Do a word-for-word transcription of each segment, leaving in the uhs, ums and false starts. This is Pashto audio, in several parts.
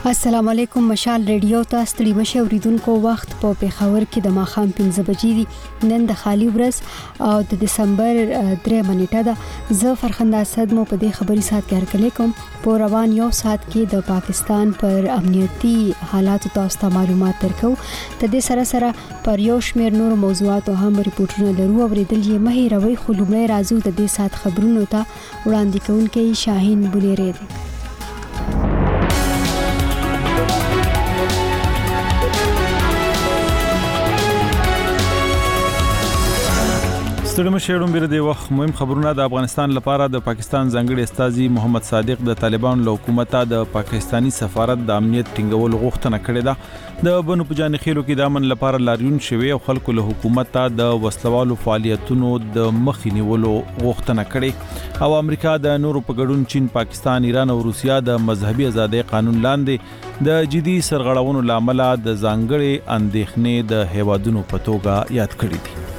السلام علیکم. مشال ریډیو ته ستړي مشه اوریدونکو وخت په پیښور کې د ماخام پنځه بجې دي. نن د خالی ورځ او د دسمبر درې منېټه ده. زه فرخنده اسد مو په دې خبري سات کې هرکلی کوم. په روان یو سات کې د پاکستان پر امنیتي حالات تاسو ته معلومات درکو. د دې سره سره پر یو شمېر نور موضوعات او هم ریپورتونه لرو. اوریدل یې مهي روي خلومړی راځو د دې سات خبرونو ته وړاندې کوونکی شاهین بونیری دی. ستړي مشه ډومبره دی وخت مهم خبرونه. د افغانستان لپاره د پاکستان ځانګړي استازي محمد صادق د طالبان له حکومت د پاکستانی سفارت د امنیت ټینګول غوښتنه کړې ده. د بنو پجان خېلو کې د امن لپاره لاریون شوی او خلکو له حکومت د وسلوالو فعالیتونو د مخنیولو غوښتنه کړې او امریکا د نورو په ګډون چین، پاکستان، ایران او روسیا د مذهبي ازادۍ قانون لاندې د جدي سرغړونو لامل د ځانګړي اندېښنې د هیوادونو په توګه یاد کړې دي.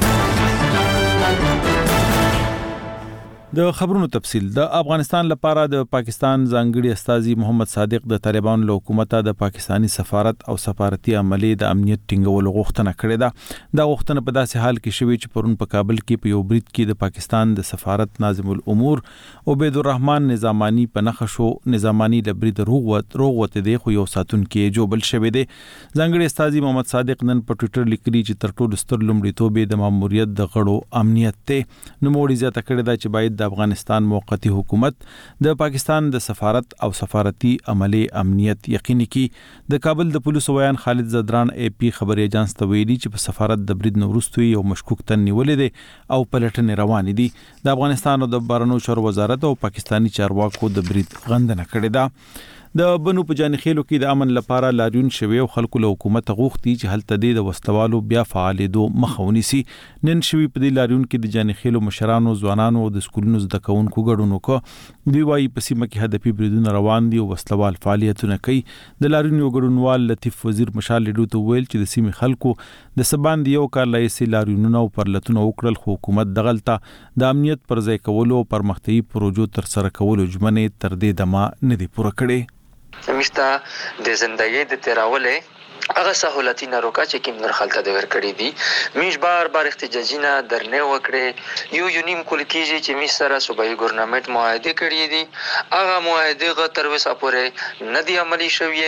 د خبرونو تفصیل. د افغانستان لپاره د پاکستان ځانګړي استازي محمد صادق د طالبان له حکومت د پاکستانی سفارت او سفارتي عملې د امنیت ټینګولو غوښتنه کړې ده. دا غوښتنه په داسې حال کې شوې چې پرون په کابل کې په یو بریټ کې د پاکستان د سفارت ناظم الامور عبید الرحمن نظامانی په نخښو نظامانی د بریټ روغوت روغوت دی خو یو ساتون کې جوبل شوې دي. ځانګړي استازي محمد صادق نن په ټوئیټر لیکلي چې تر ټولو ستر لومړیتوب د ماموریت د غړو امنیت ته نو موړي زیاته کړې ده چې باید د افغانستان موقتی حکومت د پاکستان د سفارت او سفارتي عملي امنیت یقیني کړي. د کابل د پولیسو ویان خالد زدران اے پی خبري ایجنس ته ویلي چې په سفارت د برید نورستوي یو مشکوک تن نیولې دي او پلټنې روانې دي. د افغانستان او د بهرنیو چارو وزارت او پاکستانی چارواکو د برید غندنه کړې ده. د بنو پجان خېلو کې د امن لپاره لاریون شوی او خلکو له حکومت غوښتي چې هلته د وسلوالو بیا فعالیدو مخاوني سي. نن شوی په دې لاریون کې د جان خېلو مشرانو، ځوانانو او د سکولونو زده کوونکو ګډون وکړ. دوی وايي په سیمه کې هدفي بریدونه روان دي او وسلوال فعالیتونه کوي. د لاریون یو ګډونوال لطیف وزیر مشال لیډو ته ویل چې د سیمې خلکو د سبان دی یو کال لایسي لاریونونه او پرلتونه وکړل خو حکومت دغلطه د امنیت پر ځای کولو او پرمختیايي پروژو تر سره کولو ژمنې تر دې دمه نه دی پوره کړې. زميستا د زندګۍ د تیراولې هغه سہولتي ناروکا چې کوم نر خلته د ور کړی دي میش بار بار احتجاجونه درنه وکړي. یو یو نیم کول کیږي چې می سره صوبایي ګورنمنت معاهده کړی دي. هغه معاهده غ تر وسه پورې نه دی عملی شوی.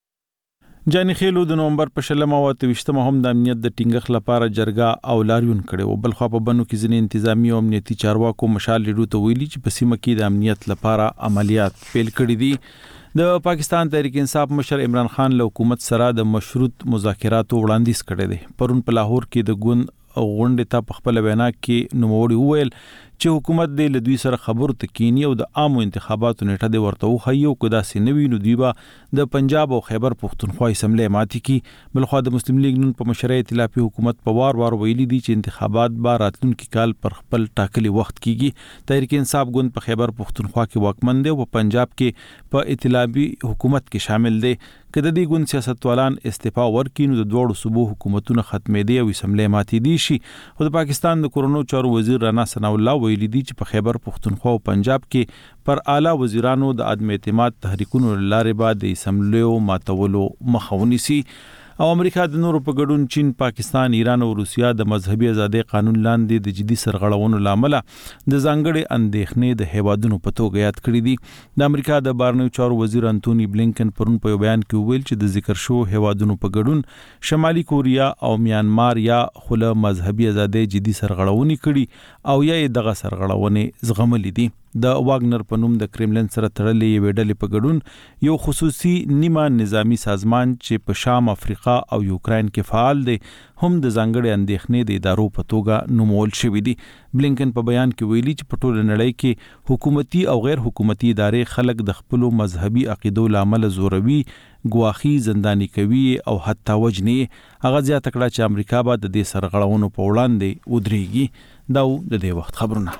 جان خېلو د نومبر په شلمه او تويشتمه هم د امنیت د ټینګښ لپاره جرګه او لاریون کړي او بل خو په بنو کې ځینې انتظامی او امنیتي چارواکو مشال لیډو ته ویلي چې په سیمه کې د امنیت لپاره عملیات پیل کړي دي. د پاکستان تحریک انصاف مشر عمران خان له حکومت سره د مشروط مذاکراتو وړاندیز کړی دی. پرون په لاهور کې د ګوند غونډې ته په خپل وینا کې نوموړي وویل چې حکومت د لدوی سره خبرو تکینی او د عامو انتخاباتو نیټه د ورته وخیو کدا سینوي نو دیبا د پنجاب او خیبر پختونخوا اسمبلی ماتي کی. بلخو د مسلم لیگ نن په مشرۍ ائتلافي حکومت په وار وار ویلي دي چې انتخابات به راتلونکي کال پر خپل ټاکلي وخت کیږي. تحریک انصاف ګوند په خیبر پختونخوا کې واکمن دی او په پنجاب کې په ائتلافي حکومت کې شامل دی. کله د ګوند سیاستوالان استعفا ورکړي نو د دوړو صوبو حکومتونو ختمې دي او اسمبلی ماتي دي شي. خو د پاکستان د کورونو چارو وزیر رانا ثنا الله ویلي دي چې په خیبر پختونخوا او پنجاب کې پر اعلی وزیرانو د عدم اعتماد تحریکونو لارې بعد د اسمبلیو ماتولو مخاوني سي. او امریکا د نورو په ګډون چین، پاکستان، ایران او روسیا د مذهبي ازادۍ قانون لاندې د جدي سرغړونو لامل د ځانګړي اندېښنې د هیوادونو په توګه یاد کړې دي. د امریکا د بهرنیو چارو وزیر انټونی بلینکن پرون په یو بیان کې ویل چې د ذکر شو هیوادونو په ګډون شمالي کوریا او میانمار یا خله مذهبي ازادۍ جدي سرغړونې کړي او یا دغه سرغړونې زغملې دي. د واګنر په نوم د کرملن سره تړلې یو ډلې په ګډون یو خصوصي نیمه نظامی سازمان چې په شام، افریقا او یوکرين کې فعال دی هم د ځانګړي اندېښنې د ادارو په توګه نومول شوی دي. بلینکن په بیان کې ویلي چې په ټوله نړۍ کې حکومتي او غیر حکومتي ادارې خلک د خپل مذهبي عقیدو لامل زوروي، ګواخي، زنداني کوي او حتی وجني. هغه زیاته کړه چې امریکا به د دې سرغړونو په وړاندې ودرېږي. دا د دې وخت خبرونه.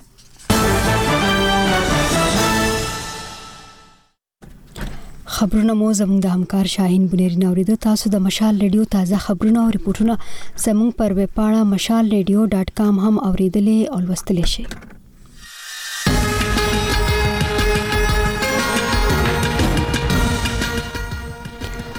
خبرونه مو زموږ د همکار شاهین بونیری نوریدو. تاسو د مشال ریډیو تازه خبرونه او ریپورتونه زموږ پر ویب پاڼه مشال ریډیو ډاټ کام هم اوریدلې او لوستلی شئ.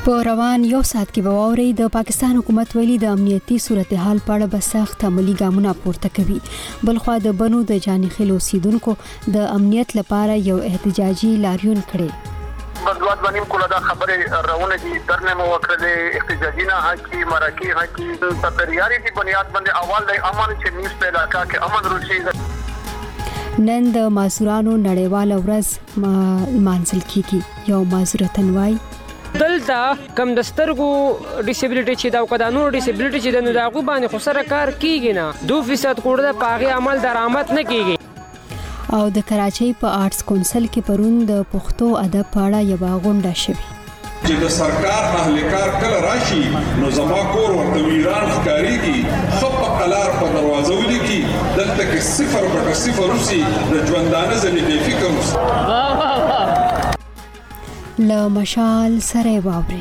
په روان یو ساعت کې به واوري د پاکستان حکومت ویلي د امنیتي صورتحال په اړه به سخت عملی ګامونه پورته کوي. بلخوا د بنو د جاني خیل اوسیدونکو د امنیت لپاره یو احتجاجي لاریون کړي. بدوات باندې کوله دا خبره راونه دي درنه مو وکړه احتجاجي نه حقي مرکي حقي په پریاري دی بنیاد باندې اول د امن چې نیس په علاقہ کې امن روشي. نن د مازورانو نړیواله ورځ مانځل کیږي. یو مازورتن وای دلته کم د سترګو ډیسیبلیټي چې دا قانون ډیسیبلیټي چې د نو داغو باندې خو سره کار کیږي نه دو فیصد کوړه د پاغي عمل درآمد نه کیږي. او د کراچۍ په آرټس کونسل کې پرون د پښتو ادب په اړه یو غونډه شوه چې د سرکار اهلکار کله راشي نو زما کور ورته ویران ښکاریږي خپ قلار په دروازه ولیکي دلته کې صفر بټه صفر روسي د ژوندانه زمي فکر روسي له مشال سره واوري.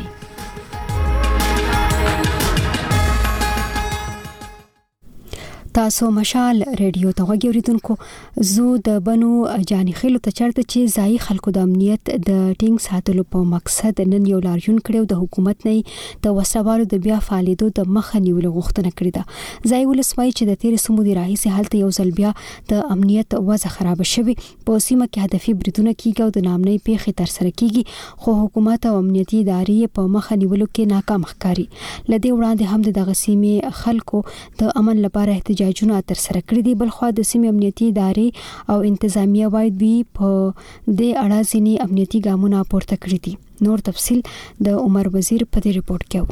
تاسو مشال ریډیو ته وګوریدونکو زو د بنو جاني خیلو ته چرته چې ځای خلکو د امنیت د ټینګ ساتلو په مقصد نن یو لاریون کړو د حکومت نه د وسوالو د بیا فعالیتو د مخه نیولو غوښتنه کړې ده. ځای ولسوي چې د تیر سمودي راهیسي حالت یو ځل بیا د امنیت وضع خراب شوی په سیمه کې هدفي بریدونه کیږي او د نامنۍ پیښې تر سره کیږي خو حکومت او امنیتي ادارې په مخه نیولو کې ناکام ښکاري. لدې وړاندې هم د دغه سیمې خلکو د امن لپاره احتجاج جونه تر سره کړی دی. بلخوا د سیمې امنیتي ادارې او انتظامیه باید وی په دې اړه ځینی امنیتي ګامونه پورته کړی دي. نور تفصیل د عمر وزیر په دې ریپورت کې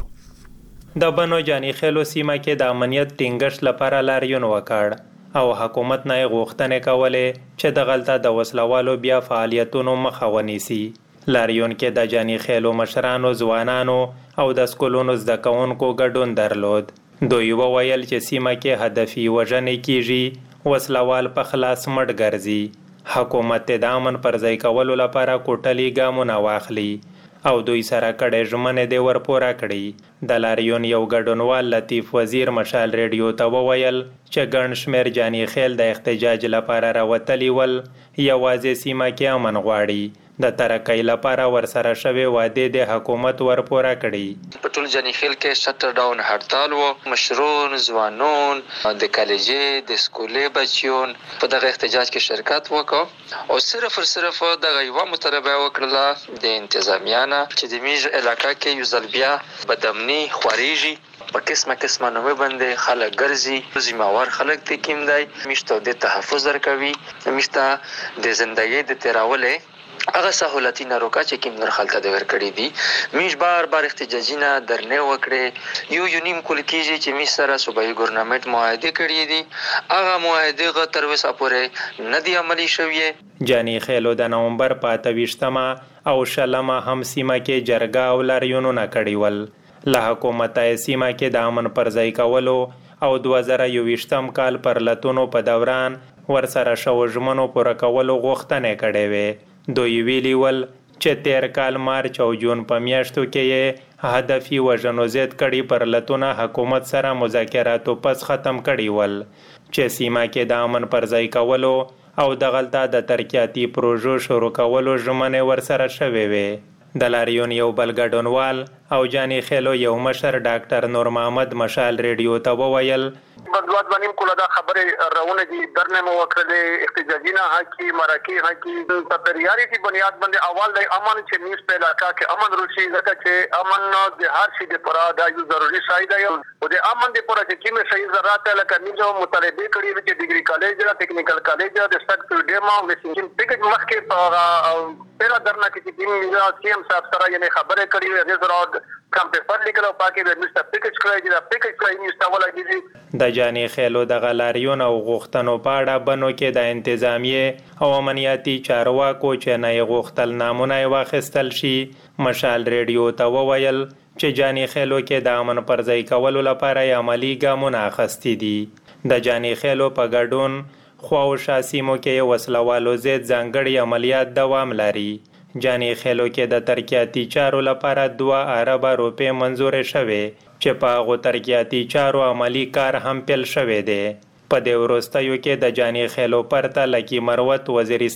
و. د بنو جاني خیلو سیمه کې د امنیت ټینګښت لپاره لاریون وکړ او حکومت نه غوښتنې کولې چې د غلطه د وسلوالو بیا فعالیتونو مخه ونیسي. لاریون کې د جاني خیلو مشرانو ځوانانو او د سکولونو زده کوونکو ګډون درلود. دوی وویل چې سیمه کې هدفي وژنې کیږي وسلوال په خلاص مړ ګرځي. حکومت د امن پر ځای کولو لپاره کوټلي ګامونه واخلي او دوی سره کډې ژمنې دی ورپوره کړي. د لاریون یو ګډونوال لطیف وزیر مشال ریډیو ته وویل چې ګڼ شمېر جاني خیل د احتجاج لپاره راوتلي ول یوازې سیمه کې امن غواړي. د ترقۍ لپاره ورسره شوی وعده د حکومت ورپوره کړي. په ټول جاني خیل کې شټر ډاون هړتال وو. مشرون ځوانون د کالجې د سکولې بچیون په دغه احتجاج کې شرکت وکړ او صرف صرف دغه یو مطالبه وکړه د انتظامیانه چې د میج علاقہ کې یو ځل بیا بدامني خوريږي په قسمه قسمه نوې باندې خلک ګرځي ذمہوار خلک ته کیم دی مشته د تحفظ ورکوي مشته د ژوندۍ د تیراولې هغه سہولتونه روکا چې کوم نور خلک د ورکړي دي میش بار بار احتجاجونه درنه وکړي یو یو نیم کول کیږي چې می سره صوبایي ګورنمنت معاهده کړی دي هغه معاهده غ تر وسه پورې نه دی عملی شوی. جاني خیلو د نومبر په اتویشتمه او شلمه هم سیمه کې جرګه او لاریونونه کړي ول. له حکومت سیمه کې د امن پر ځای کولو او دوه زره یوویشتم کال پر لتونو په دوران ورسره شو ژمنو پوره کولو غوښتنې کړې وې. دوی ویلي ول چې تیر کال مارچ او جون په میاشتو کې هدفي وژنو زیات کړي پر لتونه حکومت سره مذاکراتو پس ختم کړي ول چې سیمه کې د امن پر ځای کولو او د غلطه د ترقیاتي پروژو شروع کولو ژمنې ورسره شوې وې. د لاریون یو بل ګډونوال او جاني خیلو یو مشر ډاکټر نور محمد مشال ریډیو ته وویل بدوات باندې کوله دا خبره راونه دي درنه مو وکړه احتجاجي نه حقي مرکي حقي په پریاري دی بنیاد باندې اول د امن چې نیس په علاقہ کې امن روشي ځکه چې امن د هر شي د پرا د یو ضروري شای دی او د امن د پرا چې کومه صحیح ضرورت لکه نیجو مطالبه کړي چې ډیګري کالج او ټیکنیکل کالج د سټ ډیما او سینجن پیکج مخکې په پیرا درنه کې چې دین سی ام صاحب سره یې خبره کړې د زراعت کم پیپر لیکلو پاکي د مستر پیکج کړی د پیکج کړی نشته ولګي. د جاني خیلو د غلاریون او غوښتنو په اړه بنو کې د انتظامیه او امنیتي چارواکو چې نه غوښتل نامونه واخیستل شي. مشال ریډیو ته وویل چې جاني خیلو کې د امن پر ځای کولو لپاره عملی ګامونه اخیستي دي. د جاني خیلو په ګډون خو او شاسیمو کې وسلوالو زید ځانګړي عملیات دوام لري. جاني خیلو کې د ترقیاتي چارو لپاره دوه اربه روپۍ منظور شوې چې په هغو ترقیاتي چارو عملی کار هم پیل شوی دی. په دې وروستیو کې د جاني خیلو پرته لکي مروت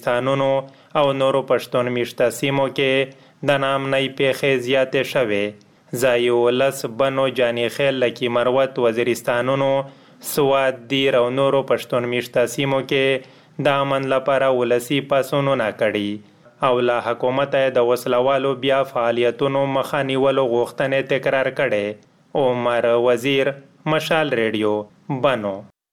وزیرستانونو او نورو پښتون میشته سیمو کې د نامنۍ پیښې زیاتې شوې ځایي ولس بنو جاني خیل لکي مروت وزیرستانونو سوات دیر او نورو پښتون میشته سیمو کې د امن لپاره ولسی پاسونونه کړي او له حکومت د وسلوالو بیا فعالیتونو مخه نیولو غوښتنې تکرار کړي. عمر وزیر، مشال ریډیو، بنو.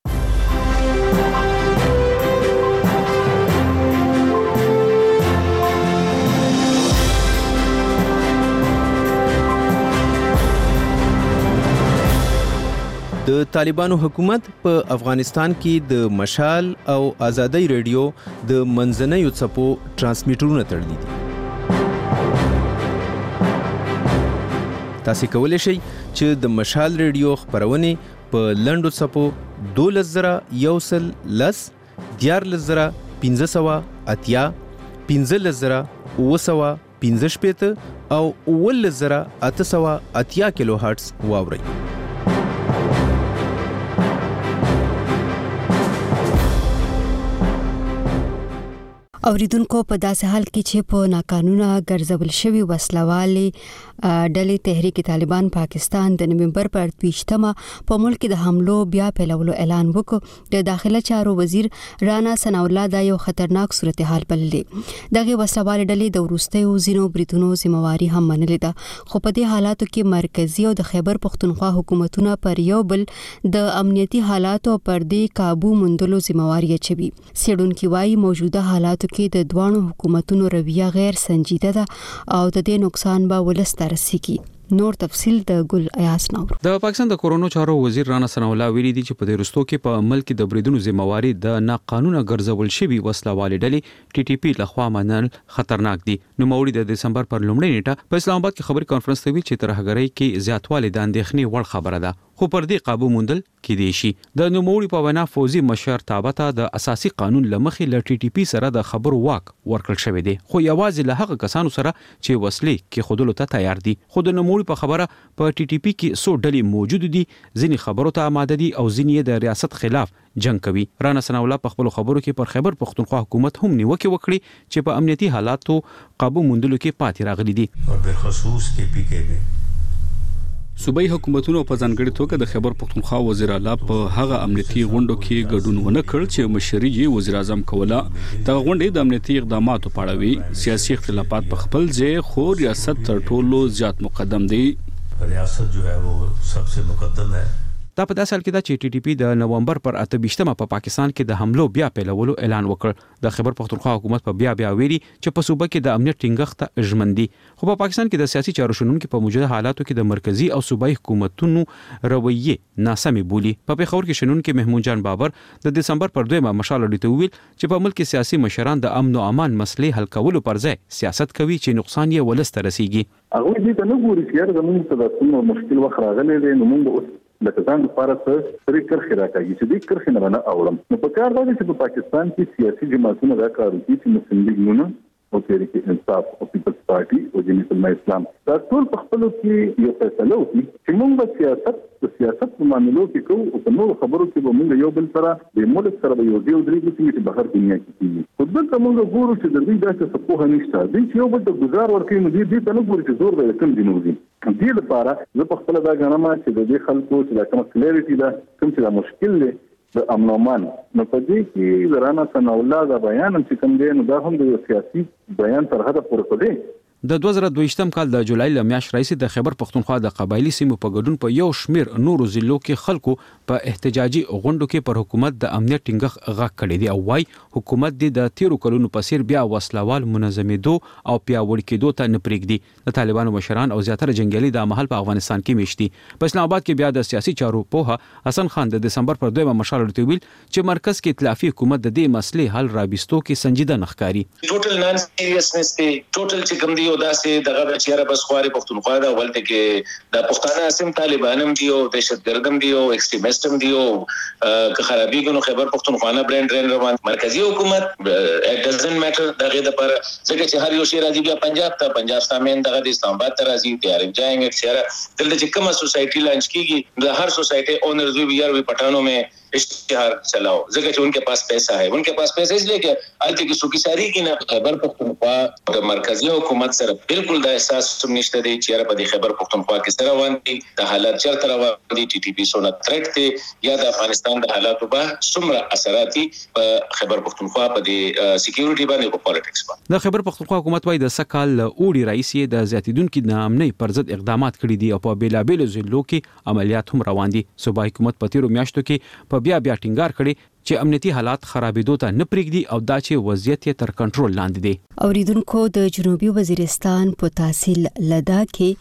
د طالبانو حکومت په افغانستان کې د مشال او آزادۍ ریډیو د منځنیو څپو ترانسمیټرونه تړلي دي. تاسو کولی شئ چې د مشال ریډیو خبرونه په لنډو څپو دولس زره یو سل لس دیارلس زره پنځه سوه اتیا پنځلس زره اوه سوه پنځه شپېته او اوولس زره اته سوه اتیا کیلو هرټز واورئ. اوریدونکو په داسې حال کې چې په ناقانونه ګرځول شوی وسلوالې ډلې تحریک طالبان پاکستان د نومبر پر دویشتمه په ملک د حملو بیا پیلولو اعلان وکړ. د داخله چارو وزیر رانا ثناء الله دا یو خطرناک صورتحال بللې. دغه وسلوالې ډلې د وروستیو ځینو بریتونو ذمہواری هم منلې ده، خو په دې حالاتو کې مرکزی او د خیبر پختونخوا حکومتونه پر یو بل د امنیتي حالاتو پر دې قابو موندلو ذمہواری اچوي. سیډونکو وايي موجوده حالاتو کې د دوانو حکومتونو رویه غیر سنجیده ده او د دې نقصان به ولسته رسیږي. نور تفصیل د ګل ایاس نور. د پاکستان د کورونو چارو وزیر رانا ثناء الله ویلي دي چې په دې رستو کې په ملک د بریدونو ذمہواری د ناقانونه ګرځول شوی وسلوالې ډلې ټي ټي پی لخوا منل خطرناک دي. نو موري د دسمبر پر لومړۍ نیټه په اسلام آباد کې خبري کانفرنس ته ویل چې ترهګرۍ کې زیاتوالی د اندېښنې وړ خبره ده، خو پر دې قابو موندل کېدای شي. د نوموړي په وینا فوزي مشر تابعته د اساسي قانون لمخې ل ټي ټي پی سره د خبرو واک ورکړل شوی دی، خو یوازې له هغه کسانو سره چې وسلې کې خودلو ته تیار دي. خو د نوموړي په خبره په ټي ټي پی کې څو ډلې موجود دي، ځینې خبرو ته آماده دي او ځینې د ریاست خلاف جنگ کوي. رانا ثناء الله په خپل خبرو کې پر خیبر پختونخوا حکومت هم نیوکه وکړي چې په امنیتي حالاتو قابو موندلو کې پاتې راغلي دي. او په خصوص کې پی کې دي صوبایي حکومتونو په ځانګړي توګه د خیبر پختونخوا وزیر اعلی په هغه امنیتي غونډو کې ګډون ونه کړ چې مشري یې وزیر اعظم کوله. د غونډې د امنیتي اقداماتو په اړه وی سیاسي اختلافات په خپل ځای، خو ریاست تر ټولو زیات مقدم دی. ریاست جو ہے وہ سب سے مقدم ہے. دا په داسې حال کې دا چې ټي ټي پی د نومبر پر اته ویشتمه په پاکستان کې د حملو بیا پیلولو اعلان وکړ. د خیبر پختونخوا حکومت په بیا بیا ویلي چې په صوبه کې د امنیت ټینګښت ژمن دي، خو په پاکستان کې د سیاسي چارو شنونکو په موجوده حالاتو کې د مرکزی او صوبایي حکومتونو رویه ناسمه بولی. په پیښور کې شنونکو محمود جان بابر د دسمبر پر دویمه مشال اډیته ویل چې په ملک کې سیاسي مشران د امن او امان مسلې حل کولو پر ځای سیاست کوي چې نقصان یې ولسته رسیږي. هغه دې ته نه ګوري چې زموږ ته د کوم مشکل وخت راغلی دی، نو موږ لکه ځان لپاره څه پرې کرښې راکاږي چې دې کرښې نه نه اورم. نو په کار دا دی چې په پاکستان کې سیاسي جماعتونه دا کار کوي چې مسلم لیګونه او تحریک انصاف او پیپلز پارټي او جمعیت علماء اسلام دا ټول په خپلو کې یو فیصله وکړي چې موږ به سیاست د سیاست په معاملو کې کوو او په نورو خبرو کې به موږ یو بل سره د ملک سره به یو ځای ودرېږو چې بهر دنیا کې کېږي. خو دلته موږ ګورو چې د دوی داسې څه پوهه نشته، دوی چې یو بل ته ګزار ورکوي نو دوی دې ته نه ګوري چې زور به یې کوم ځای نه وځي. دې لپاره زه په خپله دا ګڼم چې د دې خلکو چې دا کومه کلیرټي ده، کوم چې دا مشکل دی د امن او امان، نو په دې کې د رانا ثناء الله دا بیان چې کوم دی نو دا هم د سیاسي بیان تر حده پورې کوي. د دوه زره دویشتم کال د جولای ل میاشتې راځي د خیبر پختونخوا د قبایلی سیمو په ګډون په یو شمیر نورو ضلعو کې خلکو په احتجاجي غونډو کې پر حکومت د امنیت ټینګښت غږ کړی دی او وايي حکومت د تیرو کلونو په څیر بیا وسلوال منظمېدو او پیاوړي کېدو ته نه پرېږدي. د طالبانو مشران او زیاتره جنګیالي د مهال په افغانستان کې میشتي. په اسلام آباد کې بیا د سیاسي چارو پوها حسن خان د دسمبر پر دویمه مشال ورته ویل چې مرکز کې ائتلافي حکومت د دې مسلې حل رابستو کې سنجیده نخکاری. ټوټل نان سیریسنس دی، ټوټل چې کوم دی او داسې دغه چیرې بس خواري پختونخوا دا ولته کې د پښتانه اسم طالبانم دی او دهشتګردم دی او ایکستریمیستم دی او که خرابېږي نو خیبر پختونخوا نه برند رین روان مرکزی حکومت اټ ډزنټ میټر دغه د پر ځکه چې هر یو شی راځي بیا پنجاب ته پنجاب سامین دغه د اسلام آباد ته راځي تیار جاینګ چیرې دلته چې کومه سوسایټي لانچ کیږي د هر سوسایټي اونرز وی آر وی پټانو میں اشتهار चलाओ जगह कि उनके पास पैसा है उनके पास पैसा इसलिए कि आलती की सुखी सारी की ना खैबर पख्तूनख्वा د مرکزی حکومت سره بالکل د احساس نشته دی چې په خیبر پختونخوا کې سره روان دي د حالات چرته روان دي ټي ټي پی سونه تھریټ دی یا د افغانستان د حالاتو په څومره اثراتي په خیبر پختونخوا په د سکیورټي باندې په پالیټکس باندې د خیبر پختونخوا حکومت وايي د سکهال اوړي رئیس د زیاتیدونکو نامنۍ پر ضد اقدامات کړي دي او په بیلابېلو ضلعو کې عملیات هم روان دي صوبایي حکومت په تیرو میاشتو کې په بیا بیا ټینګار کړي چې امنیتي حالات خرابېدو ته نه پرېږدي او دا چې وضعیت یې تر کنټرول لاندې دی. اوریدونکو د جنوبي وزیرستان په تحصیل لدا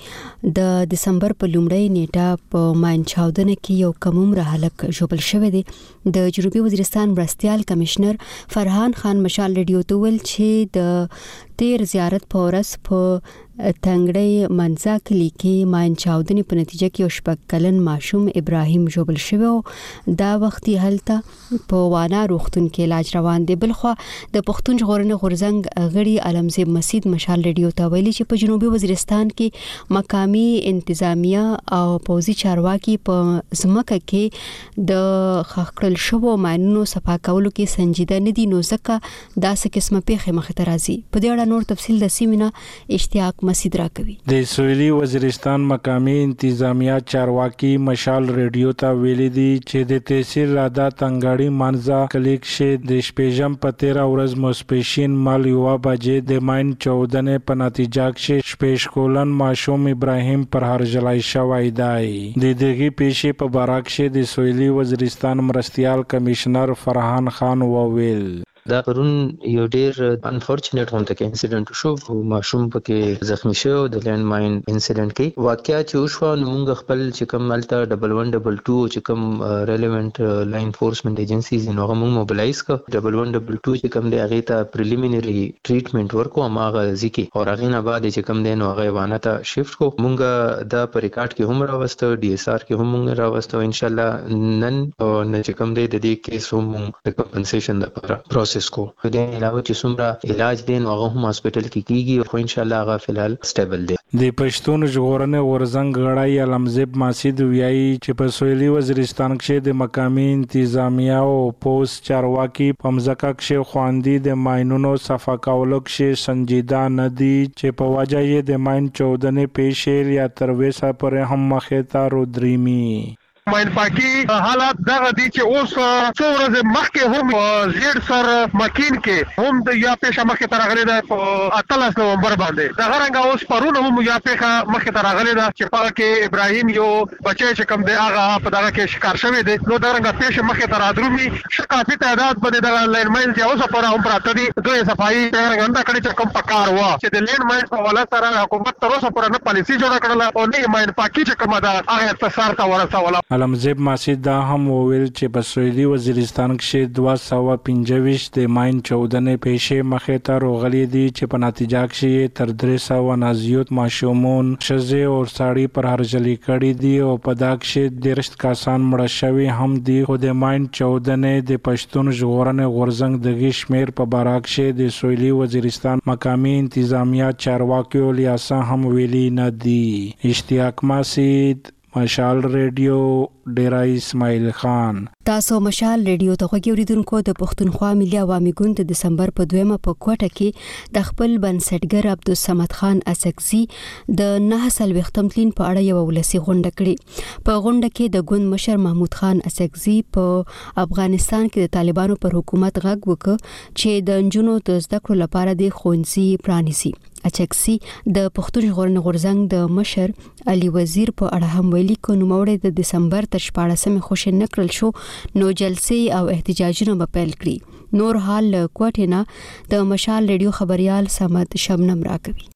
کې د دسمبر په لومړۍ نیټه په ماین چاودنه کې یو کم عمر هلک ژوبل شوی دی. د جنوبي وزیرستان مرستيال کمشنر فرحان خان مشال ریډیو ته ویل چې د تیر زیارت په ورځ په تنګړی منځا کلی کې ماین چاودنې په نتیجه کې یو شپږ کلن ماشوم ابراهیم ژوبل شوی او دا وختي هلته په وانا روغتون کې علاج روان دی. بلخو د پښتون ژغورنې غورځنګ غړي علمزیب مسید مشال ریډیو ته ویلي چې په جنوبي وزیرستان کې مقامی انتظامیه او پوځي چارواکي په ځمکه کې د خخکړل شوو ماینونو صفا کولو کې سنجیده نه دي نو ځکه داسې قسمه پیښې مخ ته راځي. په دې اړه نور تفصیل د سیمینا اشتیاق مسید را کوي. د سویلي وزیرستان مقامی انتظامیه چارواکي مشال ریډیو ته ویلي دي چې د تحصیل ادا تنګاړي منځا کلیک شه د شپږم په تیرا ورځ موسپیشین مال یو بجې د ماین چودنې په نتیجه کې شپږ کولن ماشوم ابراهیم پر هرجلای شوی دی. د دغه پیښې په باره کې د سویلي وزیرستان مرستيال کمشنر فرحان خان وویل دا پرون یو ډیر انفورچونټ هونته کې انسیډنټ شو ماشوم پکې زخمی شو د لینډ ماین انسیډنټ کې واقعیا چې وشو نو موږ خپل چې کوم ملته ډبل ون ډبل ټو چې کوم ریلیونټ لا انفورسمنت ایجنسیز نو هغه موږ موبلایز کړ ډبل ون ډبل ټو چې کوم دی هغه ته پریلیمینری ټریټمنټ ورکو ماغه ځکه او هغه نه بعد چې کوم دی نو هغه وانه ته شفت کو موږ دا په ریکارډ کې هم راوستو ډي اس ار کې هم موږ راوستو ان شاء الله نن او نه چې کوم دی د دې کیس هم د کمپنسیشن لپاره کو د علاوه چې څومره علاج دین هغه هم هسپټل کې کیږي خو ان شاء الله هغه فلحال سټیبل دی. د پښتون ژغورنې غورځنګ غړی علمزیب مسید ویایي چې په سویلي وزیرستان کې د مقامی انتظامیه او پوس چارواکي په مځکه کې خواندي د ماینونو صفا کولو کې سنجیده نه دي چې په وجه یې د ماین چودنې پیښې یا تر وسه پر هم مخه ته رودريمي. ماین پاکي حالات دغه دي چې اوس څو ورځې مخکې هم زیړ سر مکین کې هم د یا پیښه مخکې تر غلې ده په اتلس نومبر باندې د غرنګ اوس پرونه هم یا پیښه مخکې تر غلې ده چې په کې ابراهیم یو بچی چې کوم دی هغه په دغه کې شکار شوی دی نو د غرنګ پیښه مخکې تر ادرومي شکافي تعداد باندې د لین ماین چې اوس پر هم پراته دي دوی صفایي څنګه کړي چې کوم پکار و چې د لین ماین په ولا سره حکومت تر اوسه پر نه پالیسي جوړ کړل او نه ماین پاکي چې کومه ده هغه اختصار ته ورسول. علمزیب مسید دا هم وویل چې په سویلي وزیرستان کې دوه سوه پنځه ویشت د ماین چودنې پیښې مخې ته راغلي دي چې په نتیجه کې تر درې سوه نه زیات ماشومان ښځې او سړي پر هرجلي کړي دي او په دا کې دېرش کسان مړه شوي هم دي خو د ماین چودنې د پښتون ژغورنې غورځنګ دغه شمیر په باره کې د سویلي وزیرستان مقامی انتظامیه چارواکي لیاسا هم ویلي نه دي. اشتیاق مسید مشال ریډیو ډیرا اسماعیل خان. تاسو مشال ریډیو ته غوړیدونکو د پښتونخوا ملي عوامي ګوند د دسمبر په دویمه په کوټه کې د خپل بنسټګر عبدالصمد خان اسکزي د نه سل وختمتلین په اړه یو ولسی غونډه کړې. په غونډه کې د ګوند مشر محمود خان اسکزي په افغانستان کې د طالبانو پر حکومت غږ وکړ چې د انجونو د زده کړو لپاره د ښوونځي پرانیزي. اچکسي د پښتون ژغورنې غورځنګ د مشر علي وزیر په اړه هم ویلي کو نو موړ د دسمبر تر شپاړسمه خوش نکړل شو نو جلسې او احتجاجونه په پیل کړی. نور حال کوټینا د مشال ریډیو خبريال سمد شبنم راکوي.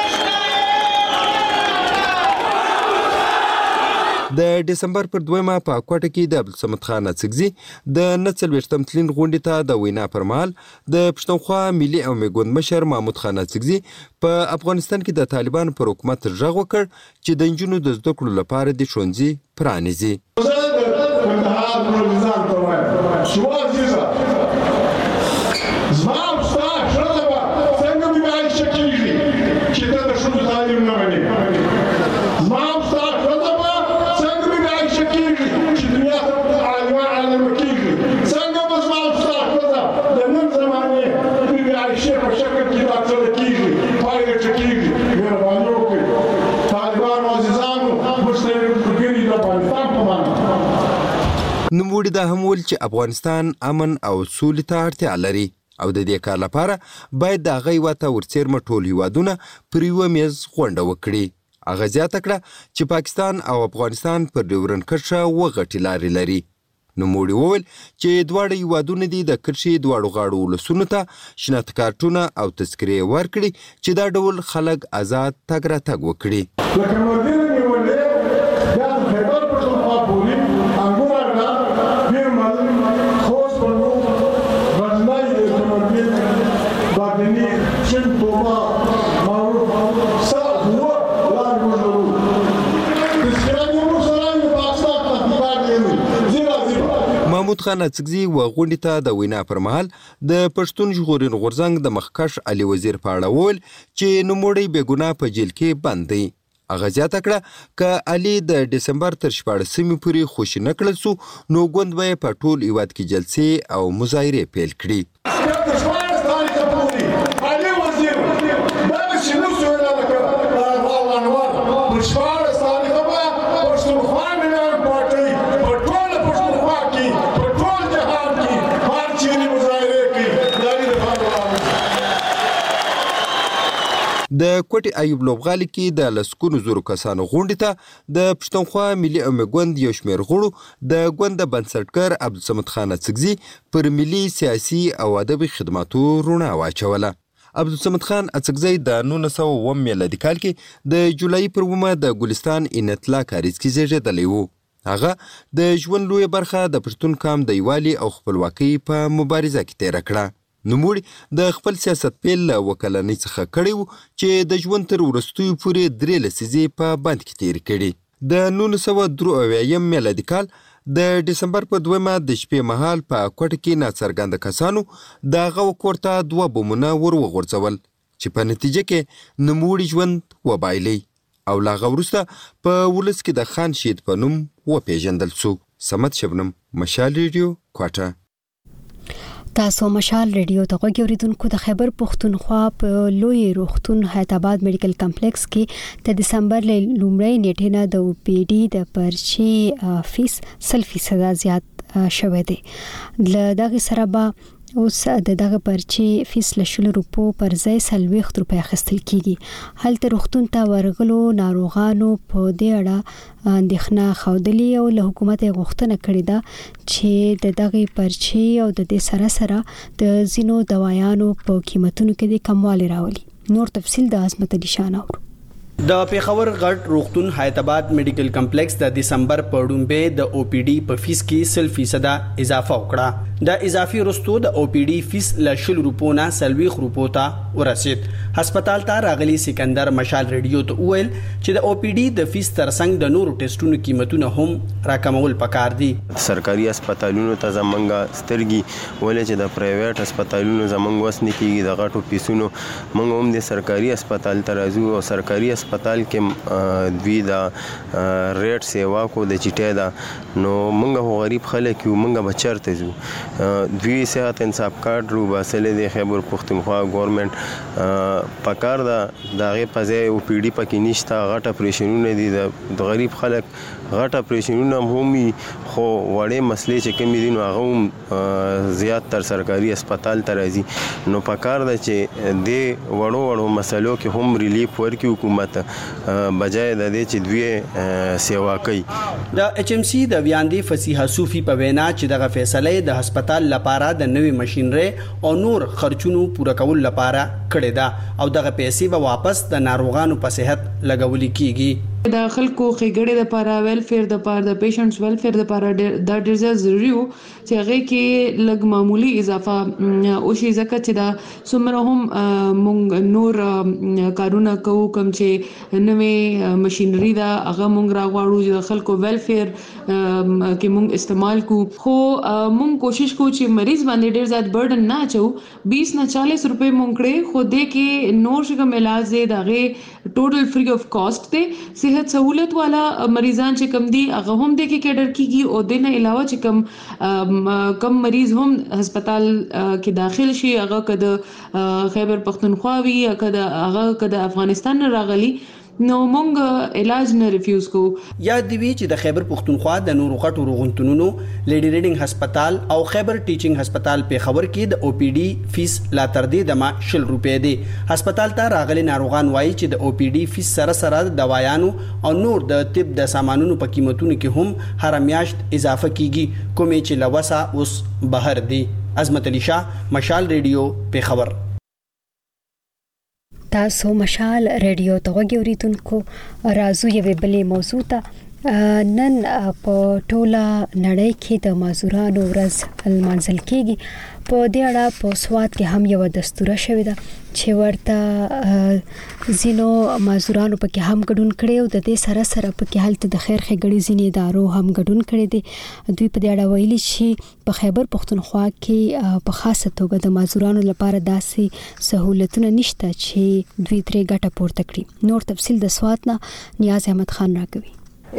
د دسمبر پر دویمه په کوټه کې د عبدالصمد خان اسکزي د نسل وشتمتلین غونډې ته د وینا پر مهال د پښتونخوا ملي عوامي ګوند مشر محمود خان اسکزي په افغانستان کې د طالبانو پر حکومت غږ وکړ چې د انجونو د زده کړو لپاره د ښوونځي پرانیزي. Mom, stop! نوموړي دا هم ویل چې افغانستان امن او سولې ته اړتیا لري او د دې کار لپاره باید د هغه هیواد ورڅیرمه ټول هیوادونه پر یوه میز غونډه وکړي. هغه زیاته کړه چې پاکستان او افغانستان پر ډیورنډ کرښه وغټې لارې لري. نوموړي وویل چې دواړه هیوادونه دي د کرښې دواړو غاړو ولسونو ته شناخت کارتونه او تذکرې ورکړي چې دا ډول خلک آزاد تګ راتګ وکړي. محمود خان اڅکزي و غونډې ته د وینا پر مهال د پښتون ژغورنې غورځنګ د مخکښ علي وزیر په اړه وویل چې نوموړی بې ګناه په جیل کې بند دی. هغه زیاته کړه که علي د ډسمبر تر شپاړسمې پورې خوشي نه کړل سو نو ګوند به یې په ټول هیواد کې جلسې او مظاهرې پیل کړي. د کوټې ایوب لوبغالي کې د لسګونو زرو کسانو غونډې ته د پښتونخوا ملي عمومي ګوند یو شمېر غړو د ګوند د بنسټګر عبدالصمد خان اڅکزي پر ملي سیاسي او ادبي خدماتو رڼا واچوله. عبدالصمد خان اڅکزي د نولس سوه اووم میلادي کال کې د جولای پر اوومه د ګلستان انطلاع کاریز کې زیږېدلی و. هغه د ژوند لویه برخه د پښتون قام د یووالي او خپلواکۍ په مبارزه کې تېره کړه. نوموړي د خپل سیاست پیل له اوه کلنۍ څخه کړی و چې د ژوند تر وروستیو پورې درې لسیزې په بند کې تېرې کړي. د نولس سوه درې اویایم میلادي کال د ډسمبر په دویمه د شپې مهال په کوټه کې ناڅرګنده کسانو د هغه کور ته دوه بمونه ور وغورځول چې په نتیجه کې نوموړي ژوند وبایلی او له هغه وروسته په ولس کې د خان شهید په نوم وپېژندل سو. صمد شبنم، مشال ریډیو، کوټه. تاسو مشال ریډیو ته غوږ اوریدونکو د خیبر پښتونخوا په لوی روغتون حیات آباد میډیکل کمپلیکس کې د دسمبر لومړۍ نیټې نه د او پی ډي د پرچې فیس سل فیصد زیات شوی دی. له دغه سره به اوس د دغه پرچې فیس له شل روپو پر ځای څلوېښت روپۍ اخیستل کیږي. هلته روغتون ته ورغلو ناروغانو په دې اړه اندېښنه ښودلې او له حکومت یې غوښتنه کړې ده چې د دغه پرچې او د دې سره سره د ځینو دوایانو په قیمتونو کې د کموالی راولي. نور تفصیل د عظمت علي شاه اورو. د پیښور غټ روغتون حیات آباد میډیکل کمپلیکس د دسمبر په ډومبه د او پی ډي په فیس کې سل فیصد اضافه وکړه. د اضافي رستو د او پی ډي فیس له شل روپو نه څلوېښت روپو ته ورسید. هسپتال ته راغلي سکندر مشال ریډیو ته وویل چې د او پی ډي د فیس ترڅنګ د نورو ټیسټونو قیمتونه هم راکمول پکار دي. سرکاري هسپتالونو ته زمونږ سترګې ولې چې د پرایویټ هسپتالونو زمونږ وس نه کیږي د غټو پیسونو موږ هم د سرکاري هسپتال ته راځو او سرکاري هسپتال کې دوی دا ریټ سیوا کو د چټه دا نو موږ هو غریب خلک یو موږ بچرته زو دوی صحت انصاف کارت رو باسلې د خیبر پښتونخوا ګورنمنت پکار دا دغه پځه او پی ډي پکې نشته غټه پریشنونه دي د غریب خلک غټه پریشنونه هم خو وړې مسلې چې کوم دي نو هغه زیات تر سرکاري هسپتال ته راځي نو پکار دا چې د وړو وړو مسلو کې هم ریلیف ورکړي حکومت بجای د دې چې دوی سیوا کوي. د ایچ ام سی د ویاندې فصیحه صوفي په وینا چې دغه فیصله د هسپتال لپاره د نوې ماشينري او نور خرچونو پوره کول لپاره کړې ده او دغه پیسې به واپس د ناروغانو په صحت لګول کیږي. د خلکو خېګړې د لپاره ویلفیر د لپاره د پیشنټس ویلفیر د لپاره د ډیر ضروري وو چې هغه کې لګ معمولی اضافه او شي ځکه چې دا څومره هم مونږ نور کارونه کوو کوم چې نوې ماشينري دا هغه مونږ راغواړو چې خلکو ویلفیر کې مونږ استعمال کو خو مونږ کوشش کوو چې مریض باندې ډیر زیات برډن نه اچو بیس نه چالیس روپے مونږ کړې خو دې کې نور څنګه علاج دې دغه ټوټل فری اف کاست دی. صحت سہولت والا مریضان چې کم دي هغه هم د کې کډر کیږي او د نه علاوه چې کم کم مریض هم هسپتال کې داخل شي هغه کده خیبر پختونخوا وي یا کده هغه کده افغانستان راغلي نو مونږ علاج نه ریفیوز کوو. یاد دی چې د خیبر پختونخوا د نورو غټو روغتونونو لیډي ریډینګ هسپتال او خیبر ټیچینګ هسپتال په خبر کې د او پی ډي فیس لا تر دې دمه شل روپۍ دی. هسپتال ته راغلي ناروغان وایي چې د او پی ډي فیس سره سره د دوايانو او نور د طب د سامانونو په قیمتونو کې هم هر میاشت اضافه کیږي، کومې چې لوسه اوس بهر دی. عظمت علی شاه، مشال ریډیو، په خبر. تاسو مشال ریډیو ته وګورئ. راځو یوې بلې موضوع ته. نن په ټوله نړۍ کې د معذورانو ورځ لمانځل کیږي. په دې اړه په سواد کې هم یو دستور شوی ده چې ورته زینو معذورانو پکې هم ګډون کړي او د دې سره سره پکې حالت د خیر ښېګړې ځینې ادارو هم ګډون کړي دي. دوی په دې اړه ویلي چې په خیبر پختونخوا کې په خاصه توګه د معذورانو لپاره داسې سہولتونه نشته چې دوی ترې ګټه پورته کړي. نور تفصیل د سواد نه نیاز احمد خان راکوي.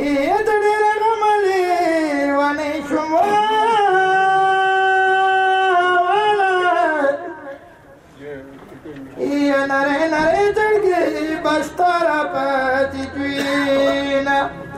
یا نره نره ترگی بستارا پاتی توینا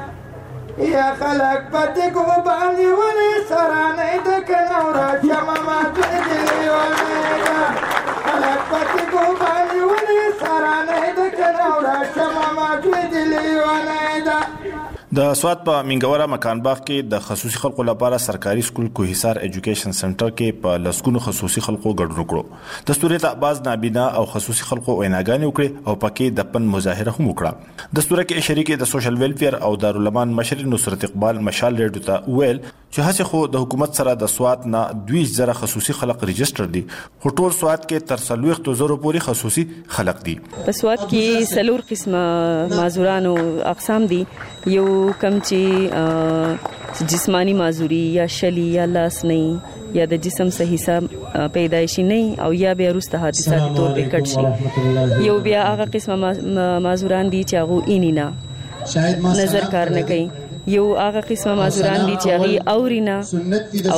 یا خلق پاتی کو باندی ولی سرانه دکنورا شماما تویدی وانیگا خلق پاتی کو باندی ولی سرانه دکنورا شماما تویدی وانیگا. د سواد په منګورا مکان باغ کې د خصوصي خلکو لپاره سرکاري سکول کوهیسار ایجوکیشن سنټر کې په لسګونو خصوصي خلکو ګډون وکړو. دستور ته باز نابینا او خصوصي خلکو ویناګانې وکړي او پکې د پن مظاهره هم وکړه. دستور کې شریک د سوشل ویلفیر او دارالمان مشر نصرت اقبال مشال ریډیو ته ویل چې هڅه خو د حکومت سره د سواد نه دوه زره خصوصي خلک ريجستره دي، خو ټول سواد کې تر څلوېښت زره پورې خصوصي خلک دي. په سواد کې سلور قسمه معذورانو اقسام دي. یو کم چې جسمانی معذوری یا شلی یا لاس نه یا د جسم صحیح حصہ پیدایشي نه او یا بیا وروسته حادثاتي تور په کټ شي. یو بیا هغه قسمه معذوران دي چې هغه اینینا نظر کار نه کوي. یو هغه قسمه معذوران دي چې هغه اورینا او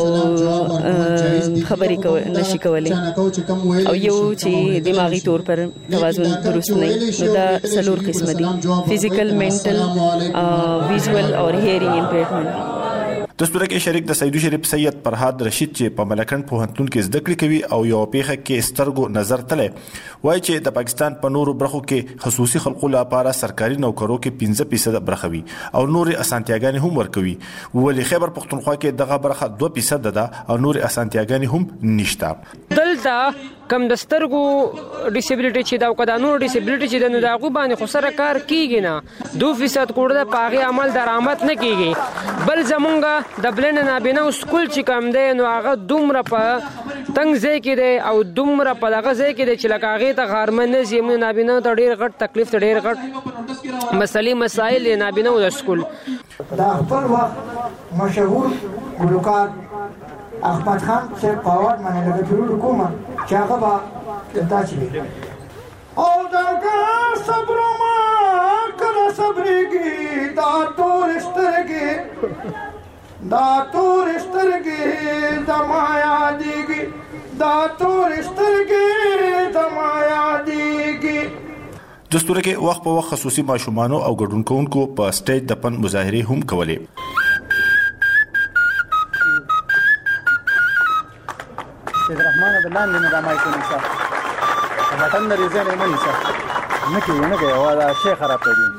خبرې کول نشي کولای او یو چې دماغي طور پر توازن درست نه. نو دا سلور قسم دي: فزیکل، منټل، ویژوال او هیرینګ امپیرمنٹ. دستور کې شریک د سیدو شریف سید فرهاد رشید چې په ملکن پوهنتون کې زده کړې کوي او یو پیخه کې سترګو نظر تلې وایي چې د پاکستان په نورو برخو کې خصوصي خلکو لپاره سرکاري نوکرو کې پنځه فیصد برخه وي او نور اسانتیاګانې هم ورکوي، ولې خیبر پختونخوا کې دغه برخه دوه فیصد ده او نور اسانتیاګانې هم نشته. دلته کم د سترګو ډیسیبلیټي چې دا او کدا نور ډیسیبلیټي چې د نو داغو باندې خو سره کار کیږي نه. دو فیصد کوړه د پاغي عمل درآمد نه کیږي. بل زمونږه د بلنه نابینا سکول چې کم دی نو هغه دومره په تنګ ځای کې دی او دومره په دغه ځای کې دی چې لکه هغه ته غارمن نه زمونږ نابینا ته ډیر غټ تکلیف ته ډیر غټ مسلې مسائل نابینا د سکول. دا خپل وخت مشهور ګلوکار احمد خان چې پاور باندې لګ جوړ کومه چې هغه با داسې او درګه صبر ما کړه صبرېږي دا تور سترګې دا تور سترګې زما یادېږي دا تور سترګې زما یادېږي. دستور کې وخت په وخت خصوصي ماشومانو او ګډون کوونکو په سټیج د پن مظاهره هم کولې. سید رحمان د لاندې نه د مایکونو څخه بټن لري ځنه نه نیسه نه کوي نه کوي او دا شی خراب کوي.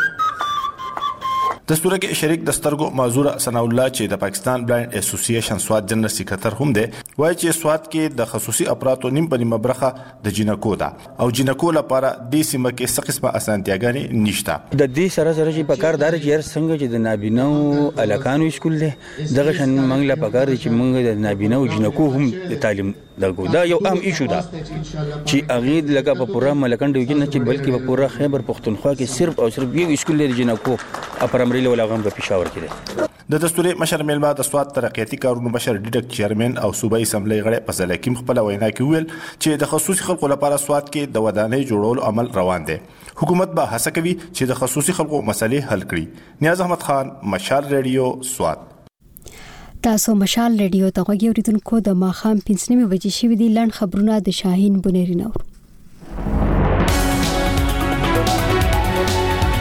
دستور کې شریک د سترګو معذور ثنا الله چې د پاکستان بلایند اسوسییشن سواد جنرال سیکریټر هم دی وایي چې سواد کې د خصوصي اپراتو نیم په نیمه برخه د جینکو ده او جینکو لپاره د سیمه کې څه قسمه اسانتیاګانې نشته. د دې سره سره چې پکار دار چې هر څنګه چې د نابینو الکانو سکول دی دغه شان منګ لا پکار چې منګ د نابینو جینکو هم د تعلیم دغه دا یو اهم ایشو ده چې اغید لکه په پورا ملکند کې نه چې بلکې په پورا خیبر پختونخوا کې صرف او صرف یو سکول دی جینکو اپرامري ولا غم په پېښور کې ده. د دستوري مشر میلمه د سواد ترقیاتي کارونو مشر ډیډک چیرمن او صوبایي اسمبلی غړي په ځلکیم خپل وینا کې ویل چې د خصوصي خلکو لپاره سواد کې د ودانۍ جوړولو عمل روان دی. حکومت به هڅه کوي چې د خصوصي خلکو مسلې حل کړي. نیاز احمد خان، مشال ریډیو، سواد. تاسو مشال ریډیو ته غوږی اوریدونکو د ماخام پنځه نیمه بجې شوې دي. لاند خبرونه د شاهین بنيري نور.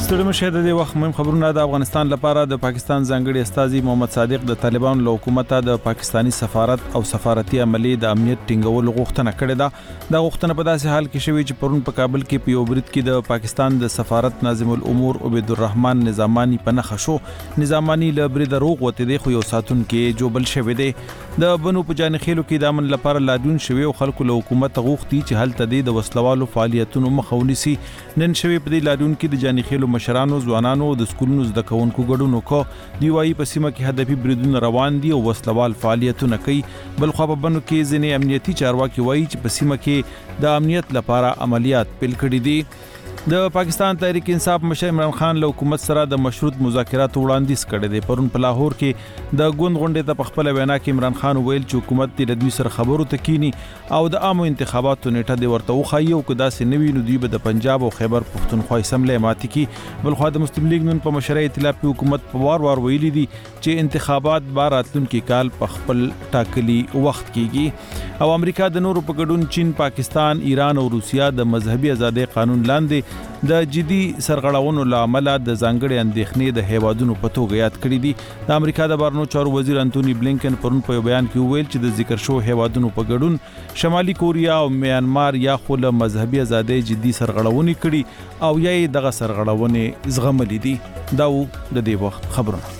ستړي مشه د وخت مهم خبرونه د افغانستان لپاره د پاکستان ځانګړي استاذي محمد صادق د طالبانو له حکومت د پاکستانی سفارت او سفارتي عملي د امنیت ټینګولو غوښتنه کړې ده. د غوښتنه په داسې حال کې شوې چې پرون په کابل کې په یو برید کې د پاکستان د سفارت ناظم الامور عبید الرحمن نظامانی په نخښه شو. نظامانی له برید روغ وته دی خو یو ساتون کې جوبل شوی دی. د بنو په جانخېلو کې د امن لپاره لادون شوی او خلکو له حکومت غوښتي چې هلته د وسلوالو فعالیتونو مخاونيسي. نن شوی په دې لادون کې د جانخېلو مشرانو ځوانانو د سکولونو زده کوونکو ګډون وکړ. دی وايي په سیمه کې هدفي بریدونه روان دي او وسلوال فعالیتونه کوي. بل خو په بنو کې ځینې امنیتي چارواکي وايي چې په سیمه کې د امنیت لپاره عملیات پیل کړي دي. د پاکستان تحریک انصاف مشر عمران خان له حکومت سره د مشروط مذاکرات وړاندیز کړي دي. پرون په لاهور کې د ګوند غونډې ته په خپل وینا کې عمران خان ویل چې حکومت د دوی سره خبرو ته کینی او د عامو انتخاباتو نیټه دی ورته وخایي او کدا سي نوی نو دوی به د پنجاب او خیبر پختونخوا اسمبلی ماتي کی. بل خو د مسلم لیگ نن په مشرۍ ائتلاف حکومت په وار وار ویلي دي چې انتخابات بار راتلونکي کال په خپل ټاکلي وخت کیږي. او امریکا د نورو په ګډون چین، پاکستان، ایران او روسیا د مذهبي ازادۍ قانون لاندې د جدي سرغړاونو لامل د ځانګړي اندېښنې د هیوادونو په توګه یاد کړی دي. د امریکا د بهرنیو چارو وزیر انټونی بلینکن پرون په بیان کې وویل چې د ذکر شوو هیوادونو په ګډون شمالي کوریا او میانمار یا خو له مذهبي ازادۍ جدي سرغړاونې کړي او یا یې دغه سرغړاونې زغملې دي. دا و د دې وخت خبرونه.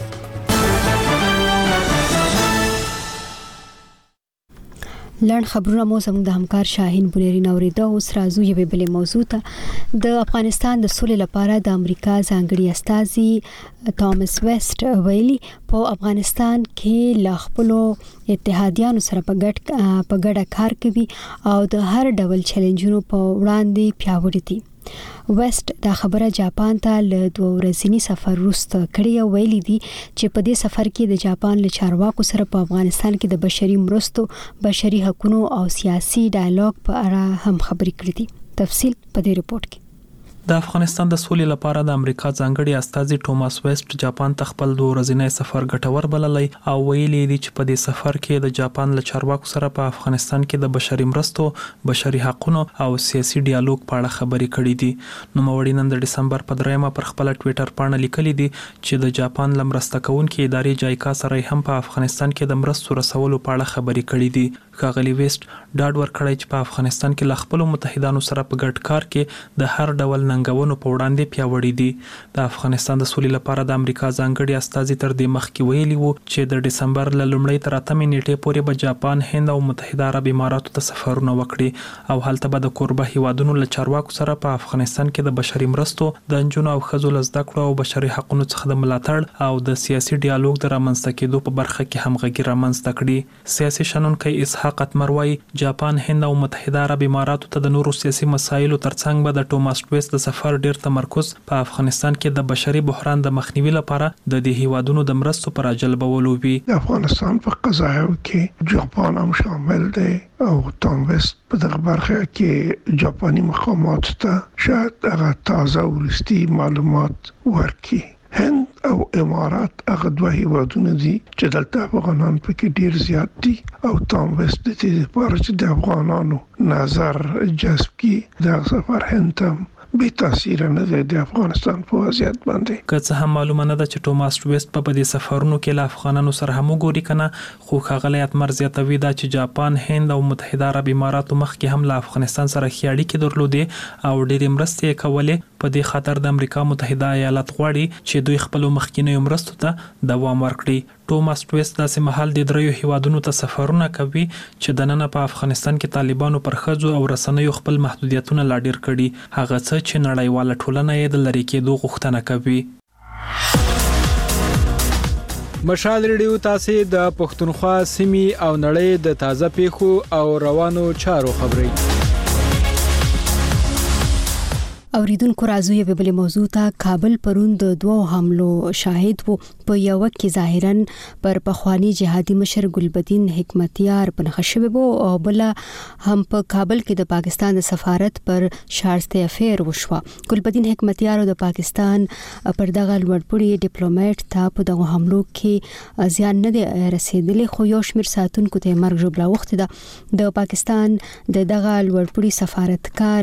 لړ خبرونه مو زموږ د همکار شاهین بنيري نوریدا اوس راځو یو بل موضوع ته. د افغانستان د سولې لپاره د امریکا ځانګړي استازي توماس ویسټ ویلي په افغانستان کې لا خپل اتحادیانو سره په ګډ په ګډه کار کوي او د هر ډول چیلنجونو په وړاندې پیاوړي دي. ویسټ دا خبره جاپان ته له دوه ورځني سفر وروسته کړې او ویلي دي چې په دې سفر کې د جاپان له چارواکو سره په افغانستان کې د بشري مرستو، بشري حقوقو او سیاسي ډایالوګ په اړه هم خبرې کړې دي. تفصیل په دې رپورت کې. د افغانستان د سولې لپاره د امریکا ځانګړي استازي توماس ویسټ جاپان ته خپل دوه ورځنی سفر ګټور بللی او ویلي دي چې په دې سفر کې د جاپان له چارواکو سره په افغانستان کې د بشري مرستو، بشري حقوقو او سیاسي ډیالوګ په اړه خبرې کړې دي. نوموړي نن د ډسمبر په دریمه پر خپل ټوئیټر باندې لیکلي دي چې د جاپان لمرسته کوونکې ادارې جایکا سره هم په افغانستان کې د مرستو رسولو په اړه خبرې کړې دي. ښاغلي ویسټ ډاډ ورکړی چې په افغانستان کې له خپلو متحدانو سره په ګډ کار کې د هر ډول ننګونو په وړاندې پیاوړي دي. د افغانستان د سولې لپاره د امریکا ځانګړي استازي تر دې مخکې ویلي وو چې د ډسمبر له لومړۍ تر اتمې نیټې پورې به جاپان، هند او متحده عرب اماراتو ته سفرونه وکړي او هلته به د کوربه هیوادونو له چارواکو سره په افغانستان کې د بشري مرستو، د نجونو او ښځو له زده کړو او بشري حقوقو څخه د ملاتړ او د سیاسي ډیالوګ د رامنځته کېدو په برخه کې همغږي رامنځته کړي. سیاسي شنونکی اسحاق اتمر وايي جاپان، هند او متحده عرب اماراتو ته د نورو سیاسي مسایلو ترڅنګ به د توماس ویسټ د سفر ډیر تمرکز په افغانستان کې د بشري بحران د مخنیوي لپاره د دې هیوادونو د مرستو پر جلبولو وي. د افغانستان په قضایو کې جاپان هم شامل دی او توم ویسټ په دغه برخه کې جاپاني مقامات ته شاید هغه تازه ورستي معلومات ورکړي. هند او امارات هغه دوه هیوادونه دي چې دلته افغانان پکې ډیر زیات دي او توم ویسټ د دې لپاره چې د افغانانو نظر جذب کړي د سفر هند هم به تاثیر نه دی د افغانستان په وضعیت باندې. که څه هم معلومه نه ده چې توماس ویسټ په دې سفرونو کې له افغانانو سره هم وګوري کنه، خو ښاغلی اتمر زیاتوي دا چې جاپان، هند او متحده عرب اماراتو مخکې هم له افغانستان سره ښې اړیکې درلودې او ډېرې مرستې یې کولې. په دې خاطر د امریکا متحده ایالات غواړي چې دوی خپل مخکینیو مرستو ته دوام ورکړي. توماس ویسټ داسې مهال د دریو هیوادونو ته سفرونه کوي چې د نن په افغانستان کې طالبانو پر ښځو او رسنیو خپل محدودیتونه لا ډیر کړي، هغه څه چې نړیواله ټولنه یې د لری کېدو غوښتنه کوي. مشال ریډیو تاسو د پښتونخوا سیمې او نړۍ د تازه پیښو او روانو چارو خبري اوریدونکو راځو یو بل موضوع ته. کابل پرون د دوه حملو شاهد وو. په یو کې ظاهرا پر پخوانی جهادي مشر ګلبدین حکمتیار پنځه شوی وو او بل هم په کابل کې د پاکستان د سفارت پر شارسته افیر وشو. ګلبدین حکمتیار د پاکستان پر دغه لوړپوړي ډیپلوماټ ته په دغه حملو کې ځان نه دی رسیدلی، خو یو شمیر ساتونکو ته مرګ جوړه وخت ده. د پاکستان د دغه لوړپوړي سفارتکار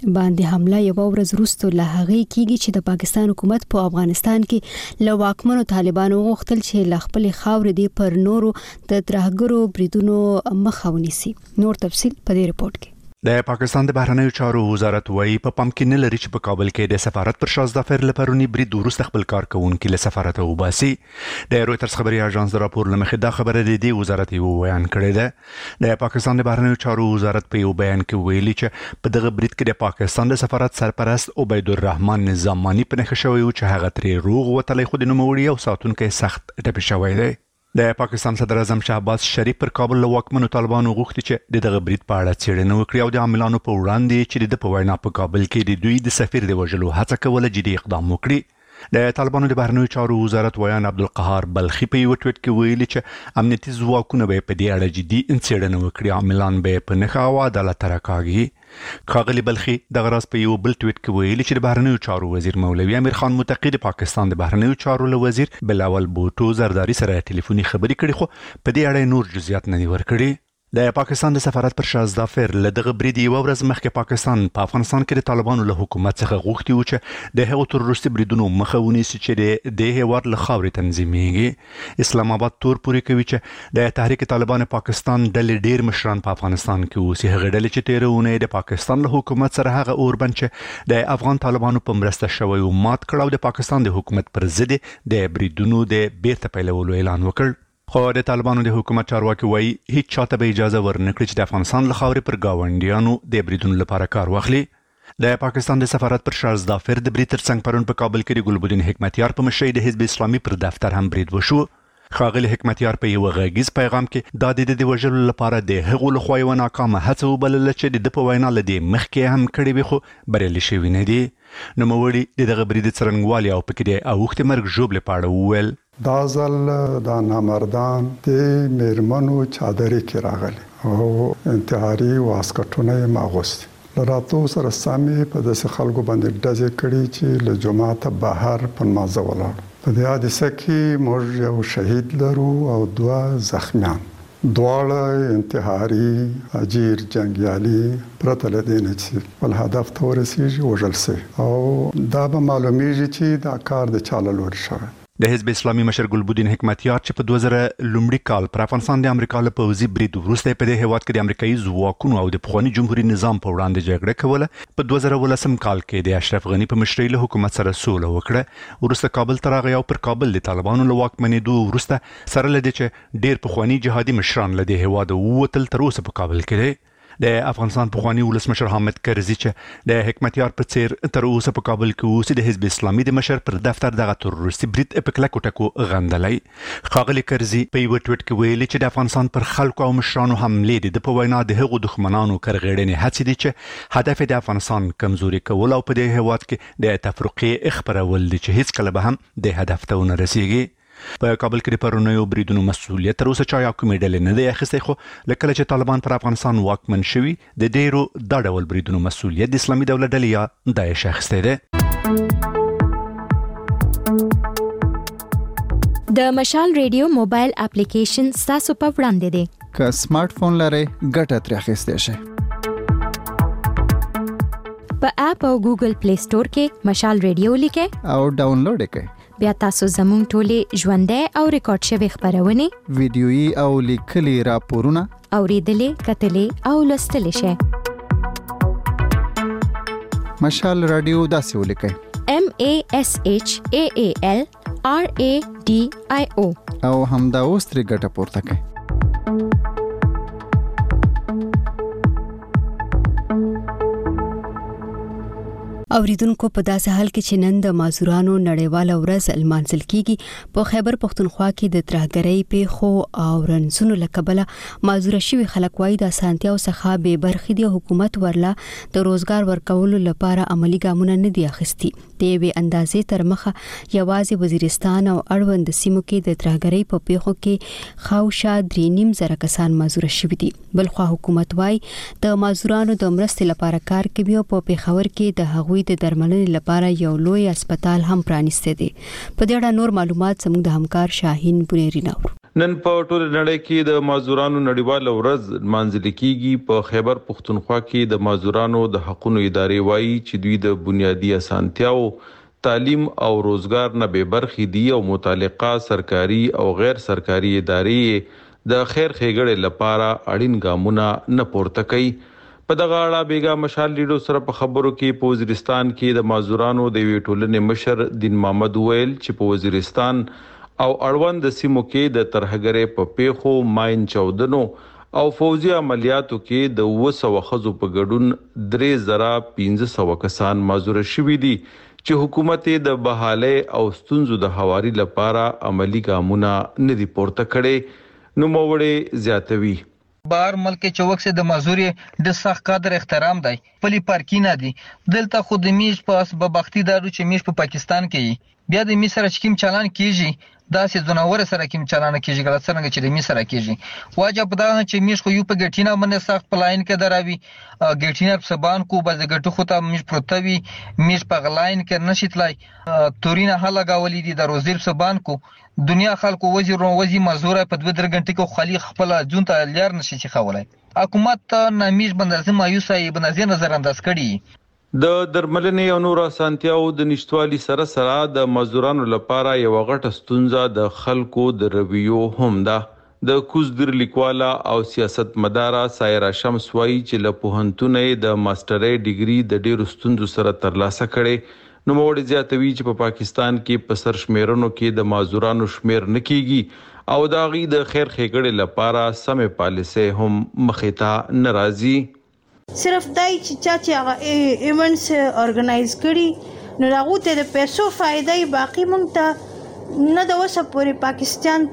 باندې حمله یو ورځ وروسته له هغې کیږي چې د پاکستان حکومت په افغانستان کې له واکمنو طالبانو غوښتل چې له خپل خاورې دی پر نورو د ترهګرو بریدونو مخه ونیسي. نور تفصيل په دې رپورت کې. د پاکستان د بهرنیو چارو وزارت وايي په پام کې نه لري چې په کابل کې د سفارت پر شازده فر لپرونی برید وروسته خپل کارکونکو له سفارت وباسي. د رويټرز خبري اژانس د راپور لمخې دا خبره د دې وزارت یو بیان کړی ده. د پاکستان د بهرنیو چارو وزارت په یو بیان کې ویلي چې په دغه برید کې د پاکستان د سفارت سرپرست عبید الرحمن نظامانی په نښه شوی او چې هغه ترې روغ وتلی خو د نوموړي او ساتونکو سخت ټپي شوی دی. د پاکستان صدر اعظم شهباز شریف پر کابل له واکمنو طالبانو غوښتي چې د دغه برید په اړه څېړنه وکړي او د عاملانو په وړاندې چې د په وینا په کابل کې د دوی د سفیر د وژلو هڅه کوله جدي اقدام وکړي. د طالبانو د بهرنیو چارو وزارت ویان عبدالقهار بلخي په یو ټویټ کې ویلي چې امنیتي ځواکونه به په دې اړه جدي څېړنه وکړي، عاملان به په نښه او عدالت راکاږي. ښاغلي بلخي د غراس په یو بل ټویټ کې ویلي چې د بهرنیو چارو وزیر مولوي امیر خان متقی د پاکستان د بهرنیو چارو له وزیر بلاول بوټو زرداری سره ټلیفوني خبرې کړې خو په دې اړه نور جزئیات نه دي ورکړي. د پاکستان د سفارت پر شازده فر له دغه برید یو ورځ مخکې پاکستان په افغانستان کې د طالبانو له حکومت څخه غوښتي و چې د هغو تروریستي بریدونو مخه ونیسي چې د هیواد له خاورې تنظیمېږي. اسلام آباد تور پورې کوي چې د تحریک طالبان پاکستان ډلې ډیر مشران په افغانستان کې اوسي. هغه ډلې چې تیره اونۍ د پاکستان له حکومت سره هغه اوربند چې د افغان طالبانو په مرسته شوی او مات کړ او د پاکستان د حکومت پر ضد د بریدونو د بیرته پیلولو اعلان وکړ. خو د طالبانو د حکومت چارواکي وایي هیڅ چاته به اجازه ورنکړي چې د افغانستان له خاورې پر گاونډیانو د بریدونو لپاره کار واخلي. د پاکستان د سفارت پر شازده فر د برید ترڅنګ پرون په کابل کې د ګلبدین حکمتیار په مشرۍ د حزب اسلامي پر دفتر هم برید وشو. ښاغلي حکمتیار په یو غږیز پیغام کې دا د د وژلو لپاره د هغو لخوا یوه ناکامه هڅه وبلله چې د په وینا له دې مخکې هم کړې وي خو بریالي شوي نه دي. نوموړي د دغه برید څرنګوالي او پکې د اوښتې مرګ ژوبلې په اړه وویل دا ځل دا نامردان د میرمنو چادرې کې راغلي او انتحاري واسکټونه یې ماغوستي. له راتلو سره سمې په داسې خلکو باندې ډزې کړي چې له جوماته بهر په نمازه ولاړ. په دې حادثه کې موږ یو شهید لرو او دوه زخمیان. دواړه انتحاري اجیر جنگیالي پرته له دې نه چې خپل هدف ته ورسېږي وژل سوي او دا به معلومیږي چې دا کار د چا له لورې شوی. د حزب اسلامي مشر ګلبدین حکمتیار چې په دوه زره لومړي کال پر افغانستان د امریکا له پوځي برید وروسته په دې هیواد کې د امریکایي ځواکونو او د پخواني جمهوریت نظام په وړاندې جګړه کوله، په دوه زره ولسم کال کې د اشرف غنی په مشرۍ له حکومت سره سوله وکړه. وروسته کابل ته راغی او پر کابل د طالبانو له واکمنېدو وروسته سره له دې چې ډېر پخواني جهادي مشران له دې هیواده ووتل تر اوسه په کابل کې دی. د افغانستان پخوانی ولسمشر حامد کرزي چې د حکمتیار په څیر تر اوسه په کابل کې اوسي د حزب اسلامي د مشر پر دفتر دغه تروریستي برید په کلکو ټکو غندلی. ښاغلي کرزي په یو ټویټ کې ویلي چې د افغانستان پر خلکو او مشرانو حملې د په وینا د هغو دښمنانو کرغېړنې هڅې دي چې هدف د افغانستان کمزوري کول او په دې هیواد کې د تفرقې خپرول دي چې هیڅ کله به هم د هدف ته ونه رسیږي. په کابل کې د پرونیو بریدونو مسؤلیت تر اوسه چا یا کومې ډلې نه دی اخیستی، خو له کله چې طالبان پر افغانستان واکمن شوي د ډیرو دا ډول بریدونو مسؤلیت د اسلامي دولت ډلې یا داعش اخیستی دی. د مشال ریډیو موبایل اپلیکیشن ستاسو په وړاندې دی. که سمارټ فون لرئ ګټه ترې اخیستی شئ. په اپ او ګوګل پلی سٹور کې مشال ریډیو لیکئ او ډاونلوډ یې کړئ. بیا تاسو زموږ ټولې ژوندۍ او ریکارډ شوي خبرونه، ویډیويي او لیکلي راپورونه اوریدلې، کتلې او لوستلې شئ. مشال رادیو داسې ولیکئ: M A S H A A L R A D I O او همدا اوس ترې ګټه پورته کړئ. اوریدونکو په داسې حال کې چې نن د مازورانو نړیواله ورځ لمانځل کیږي، په خیبر پښتونخوا کې د ترهګرۍ پیښو او رنځونو له کبله مازوره شوي خلک وایي د اسانتیاو څخه بې برخې دي. حکومت ورله د روزګار ورکولو لپاره عملی ګامونه نه دي اخیستي. د یوې اندازې تر مخه یوازې وزیرستان او اړوند سیمو کې د ترهګرۍ په پیښو کې خاوشا درې نیم زره کسان مازوره شوي دي. بلخوا حکومت وایي د مازورانو د مرستې لپاره کار کوي او په پیښور کې د هغوی د درملنې لپاره یو لوی هسپتال هم پرانیسته دي. په دې اړه نور معلومات زموږ د همکار شاهین بونیری نور. نن په ټول نړۍ کې د مازورانو نړیواله ورځ منځل کیږي. په خیبر پختونخوا کې د مازورانو د حقوقو ادارې وایي چې دوی د بنیادی اسانتیاو، تعلیم او روزګار نه به برخې دي او متعلقه سرکاري او غیر سرکاري ادارې د خیر ښېګړې لپاره اړین ګامونه نه پورته کوي. په دغه اړه بیګا مشال لیډو سره په خبرو کې په وزیرستان کې د مازورانو د وی ټولنې مشر دین محمد ویل چې په وزیرستان او اړوند سیمو کې د ترهګرۍ په پیښو، ماین چاودنو او فوزي عملیاتو کې د اوه سوه ښځو په ګډون درې زره پنځه سوه کسان مازوره شوي دي چې حکومت د بحالۍ او ستونزو د هواري لپاره عملی ګامونه نه دي پورته کړي. نوموړی زیاتوي بار ملک چوک سے د مزوري د سخت قدر احترام دی پلی پارکینه دي دلته خود میش په اسباب بختی دارو چې میش په پاکستان کې بیا د میسر چکم چلان کیږي دا سه زناور سره کوم چلان کیږي غلط څنګه چې د میسر کیږي واجب دا چې میش خو یو په ګټینا باندې سخت پلاین کې دراوي ګټینا په سبان کو باز ګټو خو ته میش پروتوي میش په غلاین کې نشیتلای تورینا هله گاولې دي د روزیر سبان کو دنیا خلکو وزیر وزیر مزوره په دوه درې غنټې کې خالي خپل جون ته لار نشي چې خولای حکومت نامیش باندې مایوسای باندې نظر انداز کړي. د درملنې او نور اسانتیاو د نشټوالي سره سره د مزدورانو لپاره یو غټه ستونزه د خلکو د رویو هم ده. د کوزدر لیکواله او سیاست مداره سایرا شمس وایي چې له پوهنتونې د ماسترۍ ډیګري د ډیرو ستونزو سره ترلاسه کړي. نوموړی زیاتوي چې په پاکستان کې په سر شمیرنو کې د مازورانو شمیر نه کیږي او د هغوی د خیر ښېګړې لپاره سمې پالیسۍ هم مخې ته نه راځي. صرف دای چې چا چې هغه ایونټس ارګنایز کړي نو هغه ته د پیسو فائدې باقی مونږ ته نه د وسه پورې پاکستان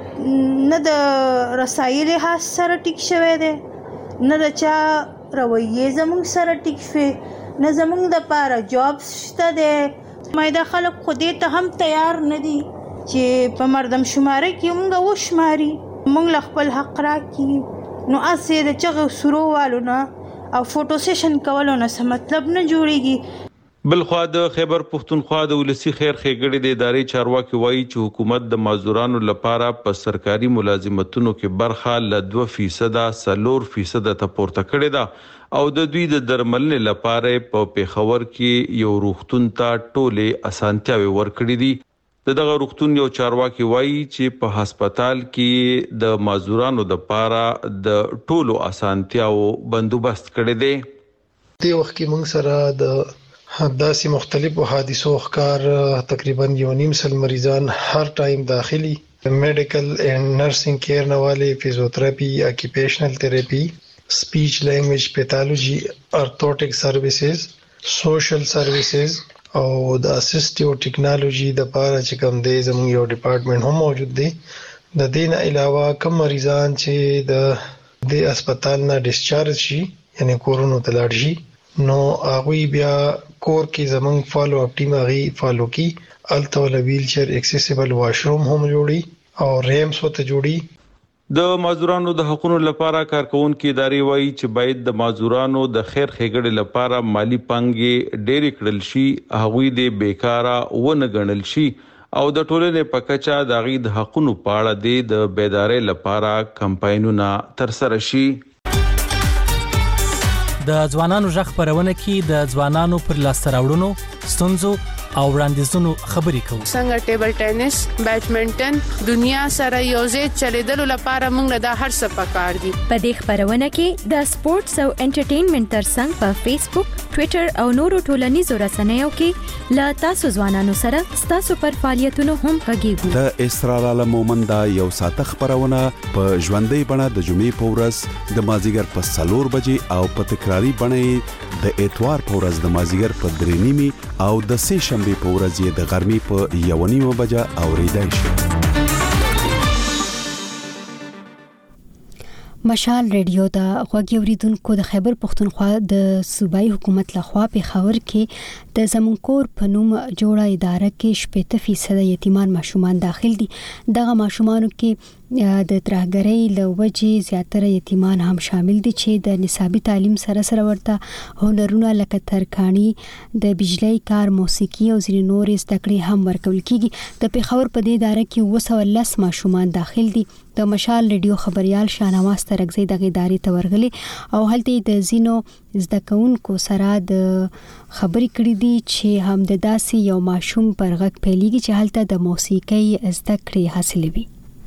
نه د رسایل له سره ټیک شوی دی نه د چا رویه زموږ سره ټیک شوی نه زموږ د پاره جابس شته دی. مایدا خلک خو دې ته هم تیار نه دي چې په مردم شماره کې مونږ وشماري مونږ خپل حق راکړي نو اسې د چغه سرو والو نه او فوټو سیشن کولو نه څه مطلب نه جوړیږي. بلخوا د خیبر پختونخوا د ولسی خیر ښېګړې د ادارې چارواکي وایي چې حکومت د مازورانو لپاره په سرکاري ملازمتونو کې برخه ل دوه فیصد سلور فیصد ته پورته کړې ده او د دوی د درملنې لپاره په پیښور کې یو روغتون ته ټولې اسانتیاوي ورکړې دي. دغه روغتون یو چارواکي وایي چې په هسپتال کې د مازورانو د لپاره د ټولو اسانتیاو بندوبست کړی دی. د وخت کې موږ سره د داسې مختلفو حادثو ښکار تقریبا یو نیم سل مریضان هر ټایم داخلي میډیکل اینڈ نرسنګ کیر نه والے فزیوتراپي اکیپیشنل تھراپي سپیچ لینګویج پیتالوجي ارتھوټک سرویسز سوشل سرویسز او د اسسټیو ټیکنالوژي د پاره چې کوم دی زموږ یو ډپارټمنټ هم موجود دی. د دې نه علاوه کوم مریضان چې د د هسپتال نه ډیسچارج شي یعنی کورونو ته لاړ شي نو هغه بیا کور کې زموږ فالو اپ ټیم هغه فالو کی الته ول ویل چیر اکسیسیبل واشروم هم جوړي او ریمز وته جوړي. د مازورانو د حقوقو لپاره کارکونکو ادارې وایي چې باید د مازورانو د خیر ښېګړې لپاره مالی پانګې ډېرې کړل شي هغوی د بیکاره ونه ګڼل شي او د ټولنې په کچه د هغوی د حقوقو په اړه د بیدارۍ لپاره کمپاینونه ترسره شي. د ځوانانو ژغ خبرونه کې د ځوانانو پر لاسته راوړنو ستونزو او وړاندیزونو خبرې کوو. څنګه ټیبل ټینس، بیډمنټن دنیا سره یوځای چلیدلو لپاره موږ له هر څه پکار دي. په دې خبرونه کې د سپورتس او انټرټینمنټ ترڅنګ په فیسبوک، ټوئیټر او نورو ټولنیزو رسنیو کې لا تاسو ځوانانو سره تاسو پر فعالیتونو هم غږیږو. د اسرار عالم مومندا یو ساعت خبرونه په ژوندۍ بڼه د جمعې په ورځ د مازیګر په سلور بجې او په تکراری بڼه د اتوار په ورځ د مازیګر په درې نیمه او د سه شنبه په ورځ د غرمې په یو نیمه بجه اوریدای شي. مشال ریډیو دا غوږی اوریدونکو د خیبر پختونخوا د صوبایي حکومت لخوا په خاور کې د زمونکور په نوم جوړه اداره کې شپږ فیصد یتیمان ماشومان داخل دي. دغه ماشومانو کې د ترهګرۍ له وجې زیاتره یتیمان هم شامل دي چې د نصابي تعلیم سره سره ورته هنرونه لکه ترکاڼي، د بجلی کار، موسیقي او ځینې نورې زده کړې هم ورکول کیږي. د پیښور په دې اداره کې اوه سوه لس ماشومان داخل دي. د مشال ریډیو خبريال شاهنواز ترغزي د غیداري تورغلي او هلته د زینو زده کوونکو سره د خبرې کړې دي چې هم د داسې یو ماشوم پر غږ پیلېږي چې هلته د موسیقي زده کړې حاصلوي.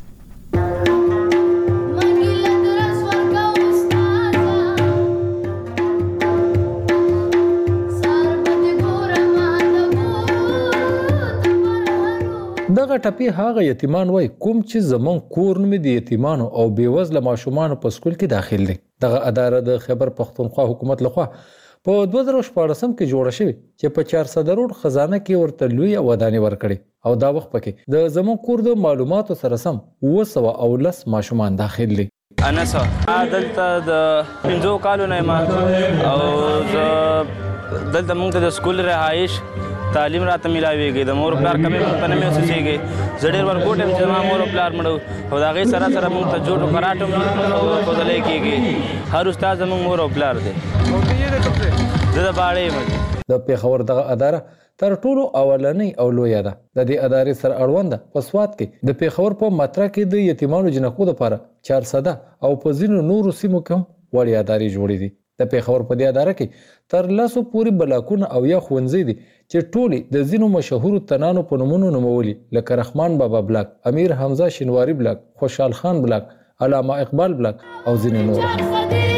دغه ټپی هغه یتیمان وای کوم چې زمون کور نوم د یتیمانو او بیوزله ماشومان په سکول کې داخل دي. دغه اداره د خیبر پختونخوا حکومت لخوا په دوه زره شپاړسم کې جوړه شوې چې په چهارصد کروڑ خزانه کې ورته لوی ودانې ورکړي او دا وخت پکې د زمون کور د معلوماتو سره سم اوه سوه او لس ماشومان داخل دي. انس دلته د پنځو کالو نه ما او دلته موږ د سکول رهایش تعلیم راته ملاويږي. د مور پلار کمې مونږ ته نه محسوسېږي. زه ډېر ورکوټ یم چې زما مور پلار مړه او د هغې سره سره مونږ ته جوړ و کراټ هم ښودلی کېږي. هر استاد زموږ مور او پلار دی. زه د باړې یم. د پیښور دغه اداره تر ټولو اولنۍ او لویه ده. د دې ادارې سره اړونده په سوات کې د پیښور په مطرح کې د یتیمانو جنکو لپاره چهارصد او په ځینو نورو سیمو کې هم وړې ادارې جوړې دي. د پیښور په دې اداره کې تر لسو پورې بلاکونه او یا ښوونځي دي چې ټولې د ځینو مشهورو تنانو په نومونو نومولي لکه رحمان بابا بلاک، امیر حمزه شینواری بلاک، خوشحال خان بلاک، علامه اقبال بلاک او ځینې نور هم.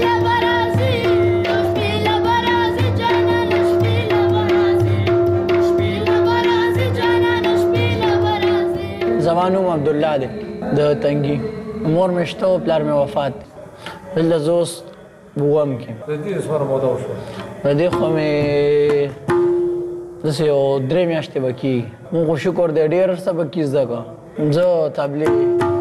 زمانوم عبدالله دی د تنګي، مور مې شته او پلار مې وفات دی. دلته زه اوس بوم کې د دې څومره موده وشوه؟ د دې خو مې داسې یو درې میاشتې به کېږي. مونږ خو شکر دی ډېر څه به کې زده کړه. زه تبلیغ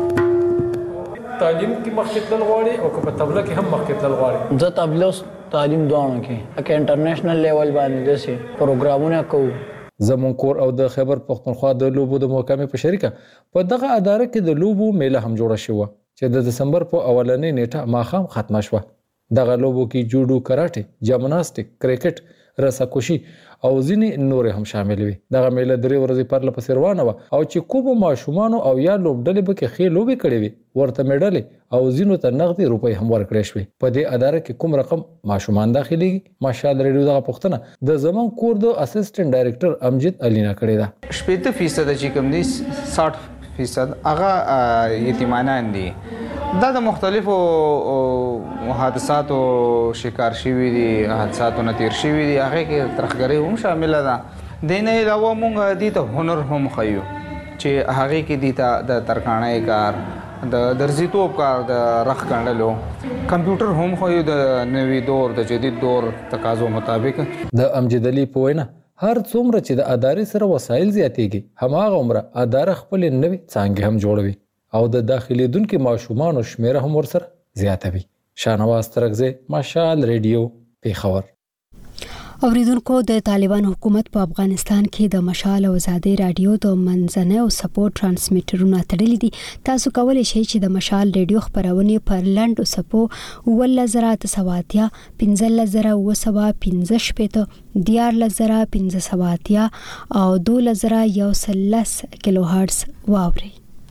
تعلیم کې مخکې تلل غواړي او که په تبلیغ کې هم مخکې تلل غواړي؟ زه تبلیغ تعلیم دواړو کې لکه انټرنیشنل لیول باندې داسې پروګرامونه کوو. زمون کور او د خیبر پختونخوا د لوبو د محکمې په شریکه په دغه اداره کې د لوبو میله هم جوړه شوه چې د دسمبر په اولنۍ نیټه ماښام ختمه شوه. دغه لوبو کې جوډو، کراټه، جمناستیک، کرکټ، رساکشي او ځینې نور هم شامل وي. دغه میله درې ورځې پرله پسې روانه وه او چې کومو ماشومانو او یا لوبډلې به کې ښې لوبې کړې وي ورته میډلې او ځینو ته نغدي روپۍ هم ورکړې شوې. په دې اداره کې کوم رقم ماشومان داخليږي؟ ماشال ریډیو دغه پوښتنه د زمون کور د اسسټنټ ډایریکټر امجد علي نه کړې ده. شپږ فیصد چې کوم دي شصت فیصد هغه یتیمانان دي. دا د مختلفو حادثاتو شکار شوي دي، حادثاتو نه تیر شوي دي، هغې کې ترهګرۍ هم شامله ده. دې نه علاوه موږ دې ته هنر هم ښیو چې هغې کې دې ته د ترکاڼۍ کار، د درزیتوب کار، د رخ ګنډلو، کمپیوټر هم ښیو د نوي دور د جدید دور تقاضو مطابق. د امجد علي په وینا هر څومره چې د ادارې سره وسایل زیاتېږي هماغه عمره اداره خپلې نوې څانګې هم جوړوي او د داخليدونکو ماشومانو شمیره هم ورسره زیاتوي. شاهنواز ترغزي، مشال ریډیو، پیښور. اوریدونکو د طالبان حکومت په افغانستان کې د مشال او آزادي رادیو د منځنۍ او سپورټ ترانسمیټرونه تړلي دي. تاسو کولی شئ چې د مشال ریډیو خبرونه پر لنډو سپو ول زره تسواتیا پنځل زره وسوا پنځه شپته دیار لزره پنځه سواتیا او دول زره یو سلس کیلو هرتز واوري.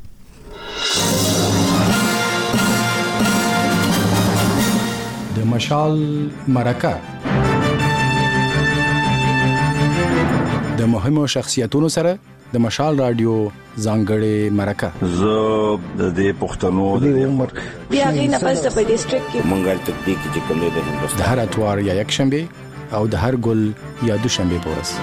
د مشال مرکه د مهمو شخصیتونو سره د مشال رادیو ځانګړې مرکه. زه د دې پښتنو د عمر بیا غي نه پس په ډیسټریکټ کې منګل تطبیق چې کوم د هندوستان د هر اتوار یا یک شنبه او د هر ګل یا دوشنبه پورس.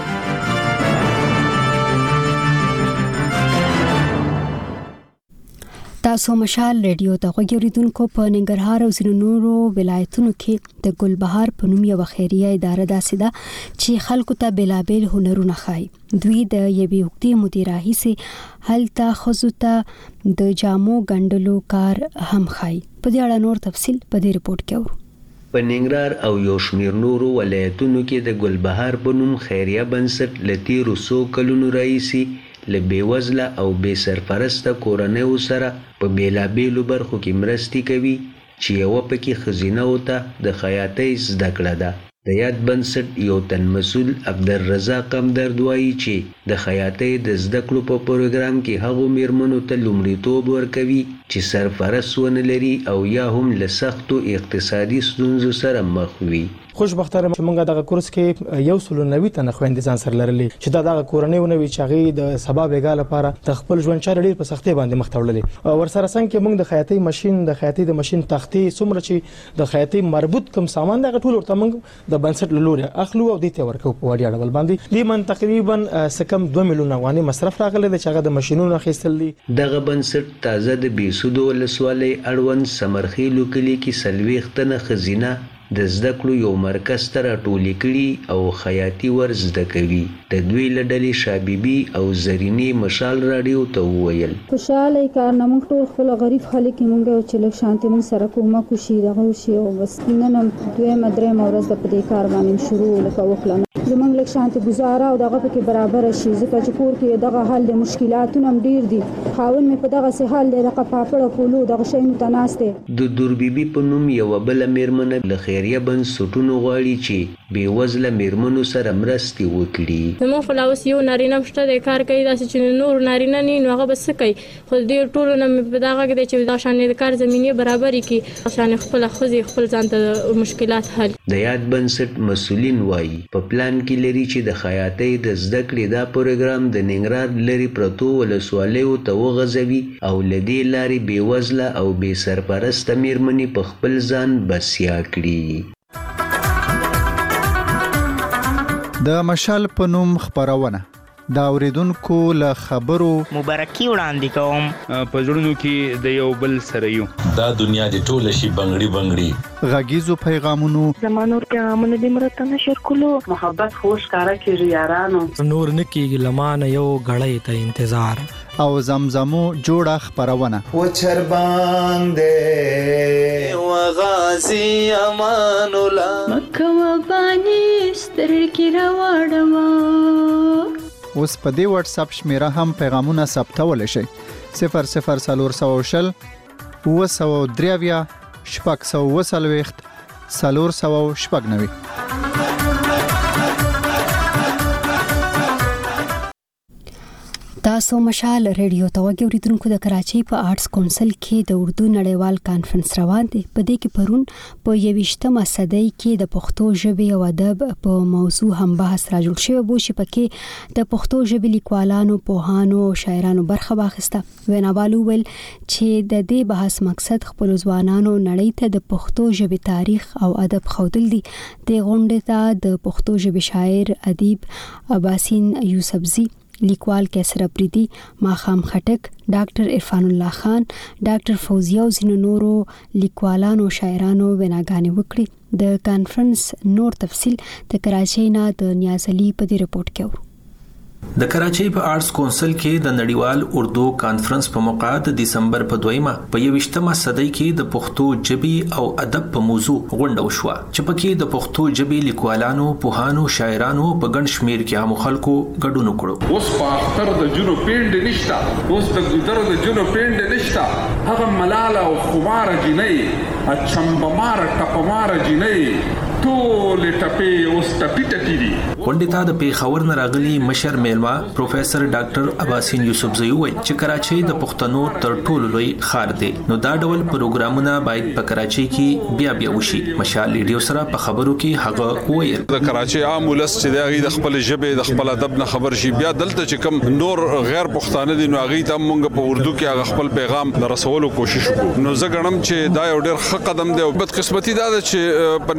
تاسو مشال ریډیو ته غوږیدونکو په ننګرهار او ځینو نورو ولایتونو کې د ګلبهار په نوم یو خیریه اداره داسې ده چې خلکو ته بلابل هنرونه ښایي. دوی د یوې وختي مدیره هیڅ هلته خزو ته د جامو ګنډلو کار هم ښایي. په دې اړه نور تفصیل په دې رپورت کې اورو. په ننګرهار او یو شمېر نورو ولایتونو کې د ګلبهار په نوم خیریه بنسټ له تیرو څو کلونو راهیسې له بېوزله او بې سرپرسته کورنیو سره په بېلابېلو برخو کې مرستې کوي چې یوه پکې ښځینهو ته د خیاطۍ زده کړه ده. د یاد بنسټ یو تن مسؤل عبدالرزاق همدرد وایي چې د خیاطۍ د زده کړو په پروګرام کې هغو میرمنو ته لومړیتوب ورکوي چې سرپرست ونه لري او یا هم له سختو اقتصادي ستونزو سره مخ وي. خوشبختانه موږ دغه کورس کې یو سل نوي تنه خويندې ځان سره لرلې چې دا دغه کورنۍ ونوي چې هغه د سبا بیګا لپاره د خپل ژوند چارې ډېر په سختۍ باندې مخ تړلې. ورسره څنګه موږ د خیاطۍ ماشين د خیاطۍ د ماشين تختې څومره چې د خیاطۍ مربوط کوم سامان دغه ټول ورته موږ د بنسټ لوري اخلو او د ته ورکو په وړیا ډول باندې دی من تقریبا سکم دوه میلیون افغاني مصرف راغلی د چاغه د ماشينونو اخیستل دي. دغه بنسټ تازه د بیسودو ولسوالۍ اړوند سمرخیلو کلی کې سلويخ تنه خزینه د زده کړو یو مرکز ته راټولې کړي او خیاطي ور زده کوي. د دوی له ډلې شابيبي او زرینې مشال راډیو ته وویل خوشاله کارنامه ټول خپل غریب خلک مونږ چې لږ شانتي مونږ سره کومه کوشي دغه شی او بس نن دوی مدرې مورز د پدې کار باندې شروع لکه وکړه زمونږ لږ شانتي گزاره او دغه پکې برابر شي ځکه چې کور کې دغه حل د مشکلاتونو ډیر دي. خاون مې په دغه سه حل دغه پاپړه کولو دغه شی متناسته. د دوربيبي په نوم یو بل میرمنه له خیریه بنسټونو غواړي چې بېوزله میرمنو سره مرستې وکړي. زموږ خلاص یو نارینه مشته د کار کوي داسې چې نور نارینه نه نو هغه بس کوي خو دې ټولو نه په دغه کې چې دا شان د کار زمينه برابرې کی شان خپل خوځي خپل ځان ته مشکلات حل. د یاد بنسټ مسؤلین وایي په پلان کې لري چې د خیاطۍ د زده کړې دا پروګرام د ننګرهار لري پرتو ولسوالیو ته وغځوي او لدی لاري بېوزله او بې سرپرسته میرمنې په خپل ځان بسیا کړي. د مشال په نوم خبرونه دا اوریدونکو له خبرو مبارکي وړاندې کوم په ژوندونو کې د یو بل سره یو دا دنیا د ټول شي بنگړي بنگړي غږیزو پیغامونو زمانور پیغامونه د مرته نشر کولو محبت خوش کارا کیږي یارانو نور نکیږي لمانه یو غړې ته انتظار او زمزمو جوړه خبرونه و چربان دې و غازی امان الله مکه و بانی ستر کی راوړم. اوس په دې واتس اپ شمیره هم پیغامونه ثبتول شي صفر صفر سلور سو شل و سو دریویا شپږ سو وسلويخت سلور سو شپږ نوي. تاسو مشال ریډیو ته وګورئ. د کراچۍ په آرټس کونسل کې د اردو نړیوال کانفرنس روان دی. په دې کې پرون په یویشتمه صدۍ کې د پښتو ژبې او ادب په موضوع هم بحث راجوړ شوی و چې پکې د پښتو ژبې لیکوالانو، پوهانو او شاعرانو برخه واخیسته. ویناوالو ویل چې د دې بحث مقصد خپل ځوانانو نړۍ ته د پښتو ژبې تاریخ او ادب ښودل دي. د غونډې ته د پښتو ژبې شاعر، ادیب اباسین یوسفزي، لیکوال کیسر افریدي، ماخام خټک، ډاکټر عرفان الله خان، ډاکټر فوزیه او ځینو نورو لیکوالانو شاعرانو ویناګانې وکړي. د کانفرنس نور تفصیل د کراچۍ نه د نیاز علي په دې رپورت کې اورو. د کراچۍ په آرټس کونسل کې د نړیوال اردو کانفرنس په موقع د دسمبر په دویمه په یویشتمه صدۍ کې د پښتو ژبې او ادب په موضوع غونډه وشوه چې پکې د پښتو ژبې لیکوالانو، پوهانو، شاعرانو په ګڼ شمیر کې عام خلکو ګډون وکړو. اوس په اختر د جنو پیند نشتا، اوس د ګذر د جنو پیند نشتا، هغه ملاله او خمار جنې اچمبمار ټپمار جنې ټول ټپې اوس ټپې ټپې دي. غونډې ته د پیښور نه راغلي مشر میلمه پروفیسور ډاکټر اباسین یوسفزي وایي چې کراچۍ د پښتنو تر ټولو لوی ښار دی، نو دا ډول پروګرامونه باید په کراچۍ کې بیا بیا وشي. مشال ریډیو سره په خبرو کې هغه وویل د کراچۍ عام ولس چې د د خپل ژبې د خپل ادب نه خبر شي، بیا دلته چې کوم نور غیر پښتانه دي نو هغه ته موږ په اردو کې هغه خپل پیغام رسولو کوشش وکړو. نو زه ګڼم چې دا یو ډېر ښه قدم دی او بدقسمتي دا ده چې په نصاب کې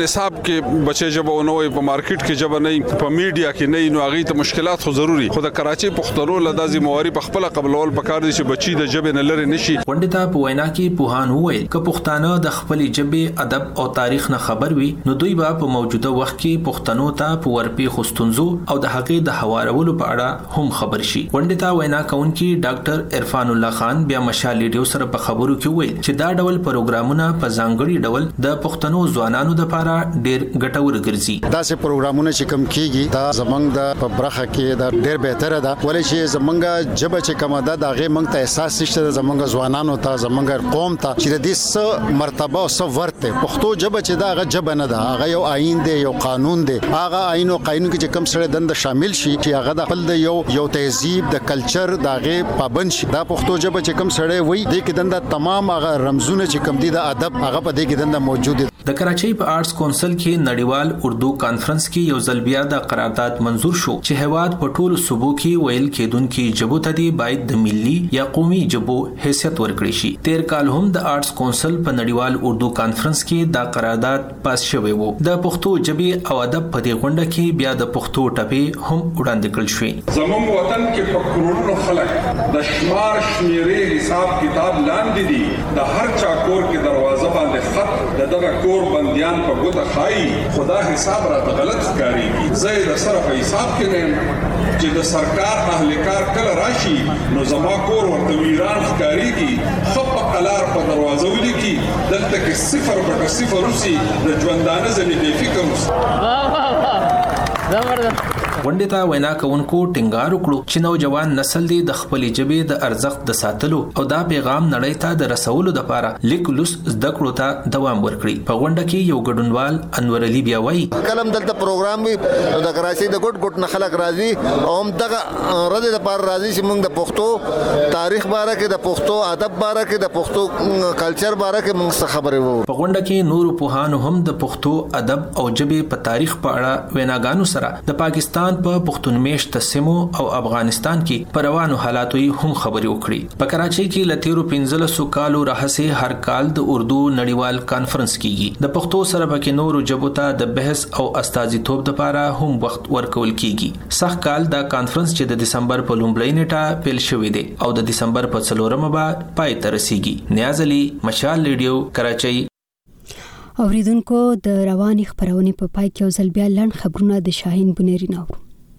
کې بچي جبه نو په مارکیټ کې جبه نه په میډیا کې نه نو هغه ته مشکلات خو ضروري خو د کراچي پښتنو لدازي مواري په خپل قبلول پکار دي چې بچي د جبه نه لري نشي. پندتا په وینا کې پوهان وویل ک پښتانه د خپل جبه ادب او تاریخ نه خبر وي نو دوی به په موجوده وخت کې پښتنو ته په ورپی خوستونزو او د حقې د حوارولو په اړه هم خبر شي. پندتا وینا کوونکی ډاکټر عرفان الله خان بیا مشال ریډیو سره په خبرو کې ویل چې دا ډول پروګرامونه په ځانګړي ډول د پښتنو ځوانانو لپاره ډېر ګټور ګرځي. دا سه پروګرامونه چې کوم کیږي دا زمنګ د په برخه کې دا ډېر بهتره ده ولې چې زمنګ جبه چې کومه ده دا غي موږ ته احساس شته زمنګ ځوانانو ته زمنګ قوم ته چې د دې مرتبه او څه ورته پښتو جبه چې دا غ جبه نه ده هغه یو آئین دی یو قانون دی هغه آئین او قانون کې چې کوم سره دند شامل شي چې هغه د خپل یو یو تهذیب د کلچر دا غي پابند شي دا پښتو جبه چې کوم سره وي د کې دند تمام هغه رمزونه چې کوم دي د ادب هغه په دې کې دند موجود دي. د کراچۍ په آرټس کونسل کې نړیوال اردو کانفرنس کې یو ځل بیا د قرارداد منزور شو چې هواد په ټولو صوبو کې ویل کېدونکي جبو ته دی باید د ملي یا قومي جبو حیثیت ورکړي شي. تیر کال هم د آرټس کونسل په نړیوال اردو کانفرنس کې دا قرارداد پاس شوی وو. د پښتو ژبې او ادب په دې غونډه کې بیا د پښتو ټپې هم وړاندې کړل شوې. زموږ وطن کې په کروڑونو خلک د شمار شمیرې حساب کتاب لاندې دي د هر چا کور کې دروازه باندې خط د دغه کور بندیان په ګوته خای خدا حساب را غلط ښکاریږي. زه د سره په حساب کې نه چې د سرکار اهلکار کله راشي نو زما کور ورته ویران ښکاریږي خو په قلار په دروازه ولیکي دلته کې صفر بټه صفر روسي د ژوندانه ځنې بې فکر روسي. غونډې ته وینا کوونکو ټینګار وکړو چې نوجوان نسل دی د خپلې ژبې د ارزښت د ساتلو او دا پیغام نړۍ ته د رسولو لپاره لیک لوس زده کړو ته دوام ورکړي. په غونډه کې یو ګډونوال انور علي بیا وایي کلم دلته پروګرام وي د کراچۍ د ګډ ګډ نه خلک راځي او هم دغه ردې لپاره راځي چې موږ د پښتو تاریخ باره کې د پښتو ادب باره کې د پښتو کلچر باره کې موږ څه خبرې وو. په غونډه کې نور پوهانو هم د پښتو ادب او ژبې په تاریخ په اړه ویناګانو سره د پاکستان په پښتون میشت سیمو او افغانستان کې پر روانو حالاتو هم خبرې وکړي. په کراچۍ کې لتیرو پنځلسو کالو راهسې هر کال د اردو نړیوال کانفرنس کیږي. د پښتو سره پکې نورو ژبو ته د بحث او استازیتوب لپاره هم وخت ورکول کیږي. سخت کال دا کانفرنس چې د دسمبر په لومړۍ نیټه پیل شوې دی او د دسمبر په څلورمه به پای ته رسیږي. نیاز علي مشال ریډیو کراچۍ. اوریدونکو د رواني خبرونه په پای کې ځل بیا لړ خبرونه د شاهین بنيري نو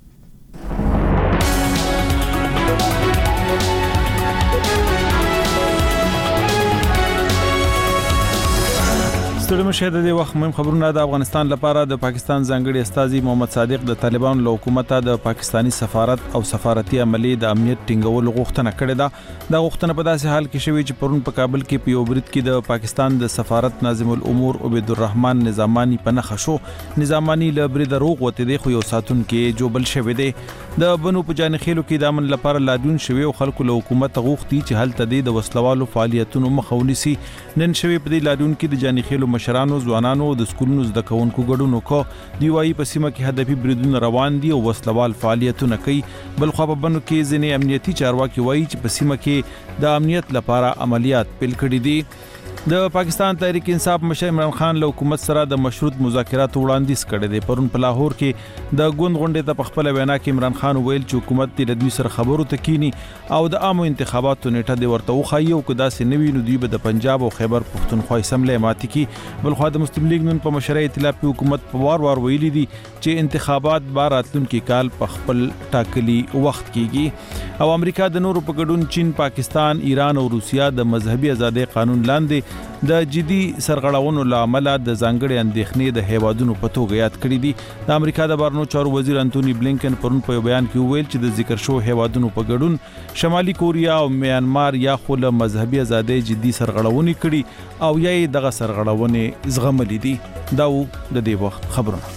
ستړي مشه د وخت مهم خبرونه د افغانستان لپاره د پاکستان ځانګړي استاذي محمد صادق د طالبانو له حکومت د پاکستانی سفارت او سفارتي عملي د امنیت ټینګولو غوښتنه کړې ده. دا غوښتنه په داسې حال کې شوې چې پرون په کابل کې په یو برید کې د پاکستان د سفارت ناظم الامور عبید الرحمن نظامانی په نخښه شو. نظامانی له برید روغ وته دی خو یو ساتون کې جوبل شوی دی. د بنو په جانخېلو کې د امن لپاره لادون شوی او خلکو له حکومت غوښتي چې هلته د وسلوالو فعالیتونو مخاونيسي. نن شوی په دې لادون کې د جانخېلو مشرانو ځوانانو د سکولونو زده کوونکو ګډون وکړ. دی وايي په سیمه کې هدفي بریدونه روان دي او وسلوال فعالیتونه کوي. بل خو په بنو کې ځینې امنیتي چارواکي وايي چې په سیمه کې د امنیت لپاره عملیات پیل کړي دي. د پاکستان تحریک انصاف مشر عمران خان له حکومت سره د مشروط مذاکرات وړاندیز کړي دي. پرون په لاهور کې د ګوند غونډې ته په خپل وینا کې عمران خان ویل چې حکومت د دوی سره خبرو ته کینی او د عامو انتخاباتو نیټه دی ورته وخایي او کدا سي نوی نو دوی به د پنجاب او خیبر پختونخوا اسمبلی ماتي کی. بل خو د مسلم لیگ نن په مشرۍ ائتلافي حکومت په وار وار ویلي دي چې انتخابات بار راتلونکي کال په خپل ټاکلي وخت کیږي. او امریکا د نورو په ګډون چین، پاکستان، ایران او روسیا د مذهبي ازادۍ قانون لاندې د جدي سرغړاونو لامل د ځانګړي اندېښنې د هیوادونو په توګه یاد کړی دي. د امریکا د بهرنیو چارو وزیر انټونی بلینکن پرون په بیان کې وویل چې د ذکر شوو هیوادونو په ګډون شمالي کوریا او میانمار یا خو له مذهبي ازادۍ جدي سرغړونې کړي او یا یې دغه سرغړونې زغملې دي. دا و د دې وخت خبرونه.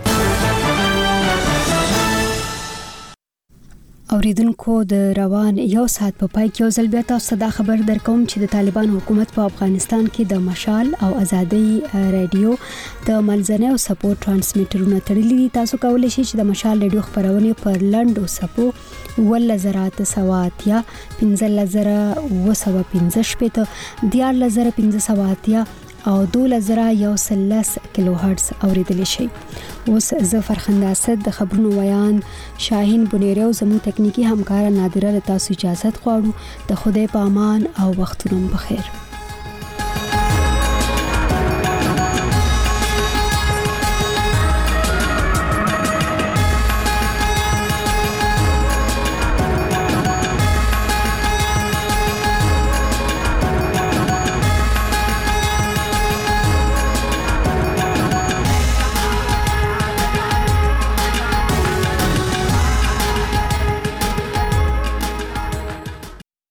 اوریدونکو د روان یو ساعت په پای کې ځل بیا تاسو ته خبر درکوم چې د طالبان حکومت په افغانستان کې د مشال او ازادي رادیو د منځنۍ او سپورټ ترانسمیټرونه تړلي دي. تاسو کولی شئ چې د مشال رادیو خبرونه پر لنډو سپو ولزرات سواتیا پنځه لزره وسو پنځه شپته دیار لزره پنځه سواتیا او دوله زره یو سل لس کیلو هرتز اوریدل شي. اوس ظفر خنداسد د خبرونو ویان شاهین بنيري او زموږ تکنیکی همکار نادره له تاسو اجازه غواړو. د خدای په امان او وختونو بخیر.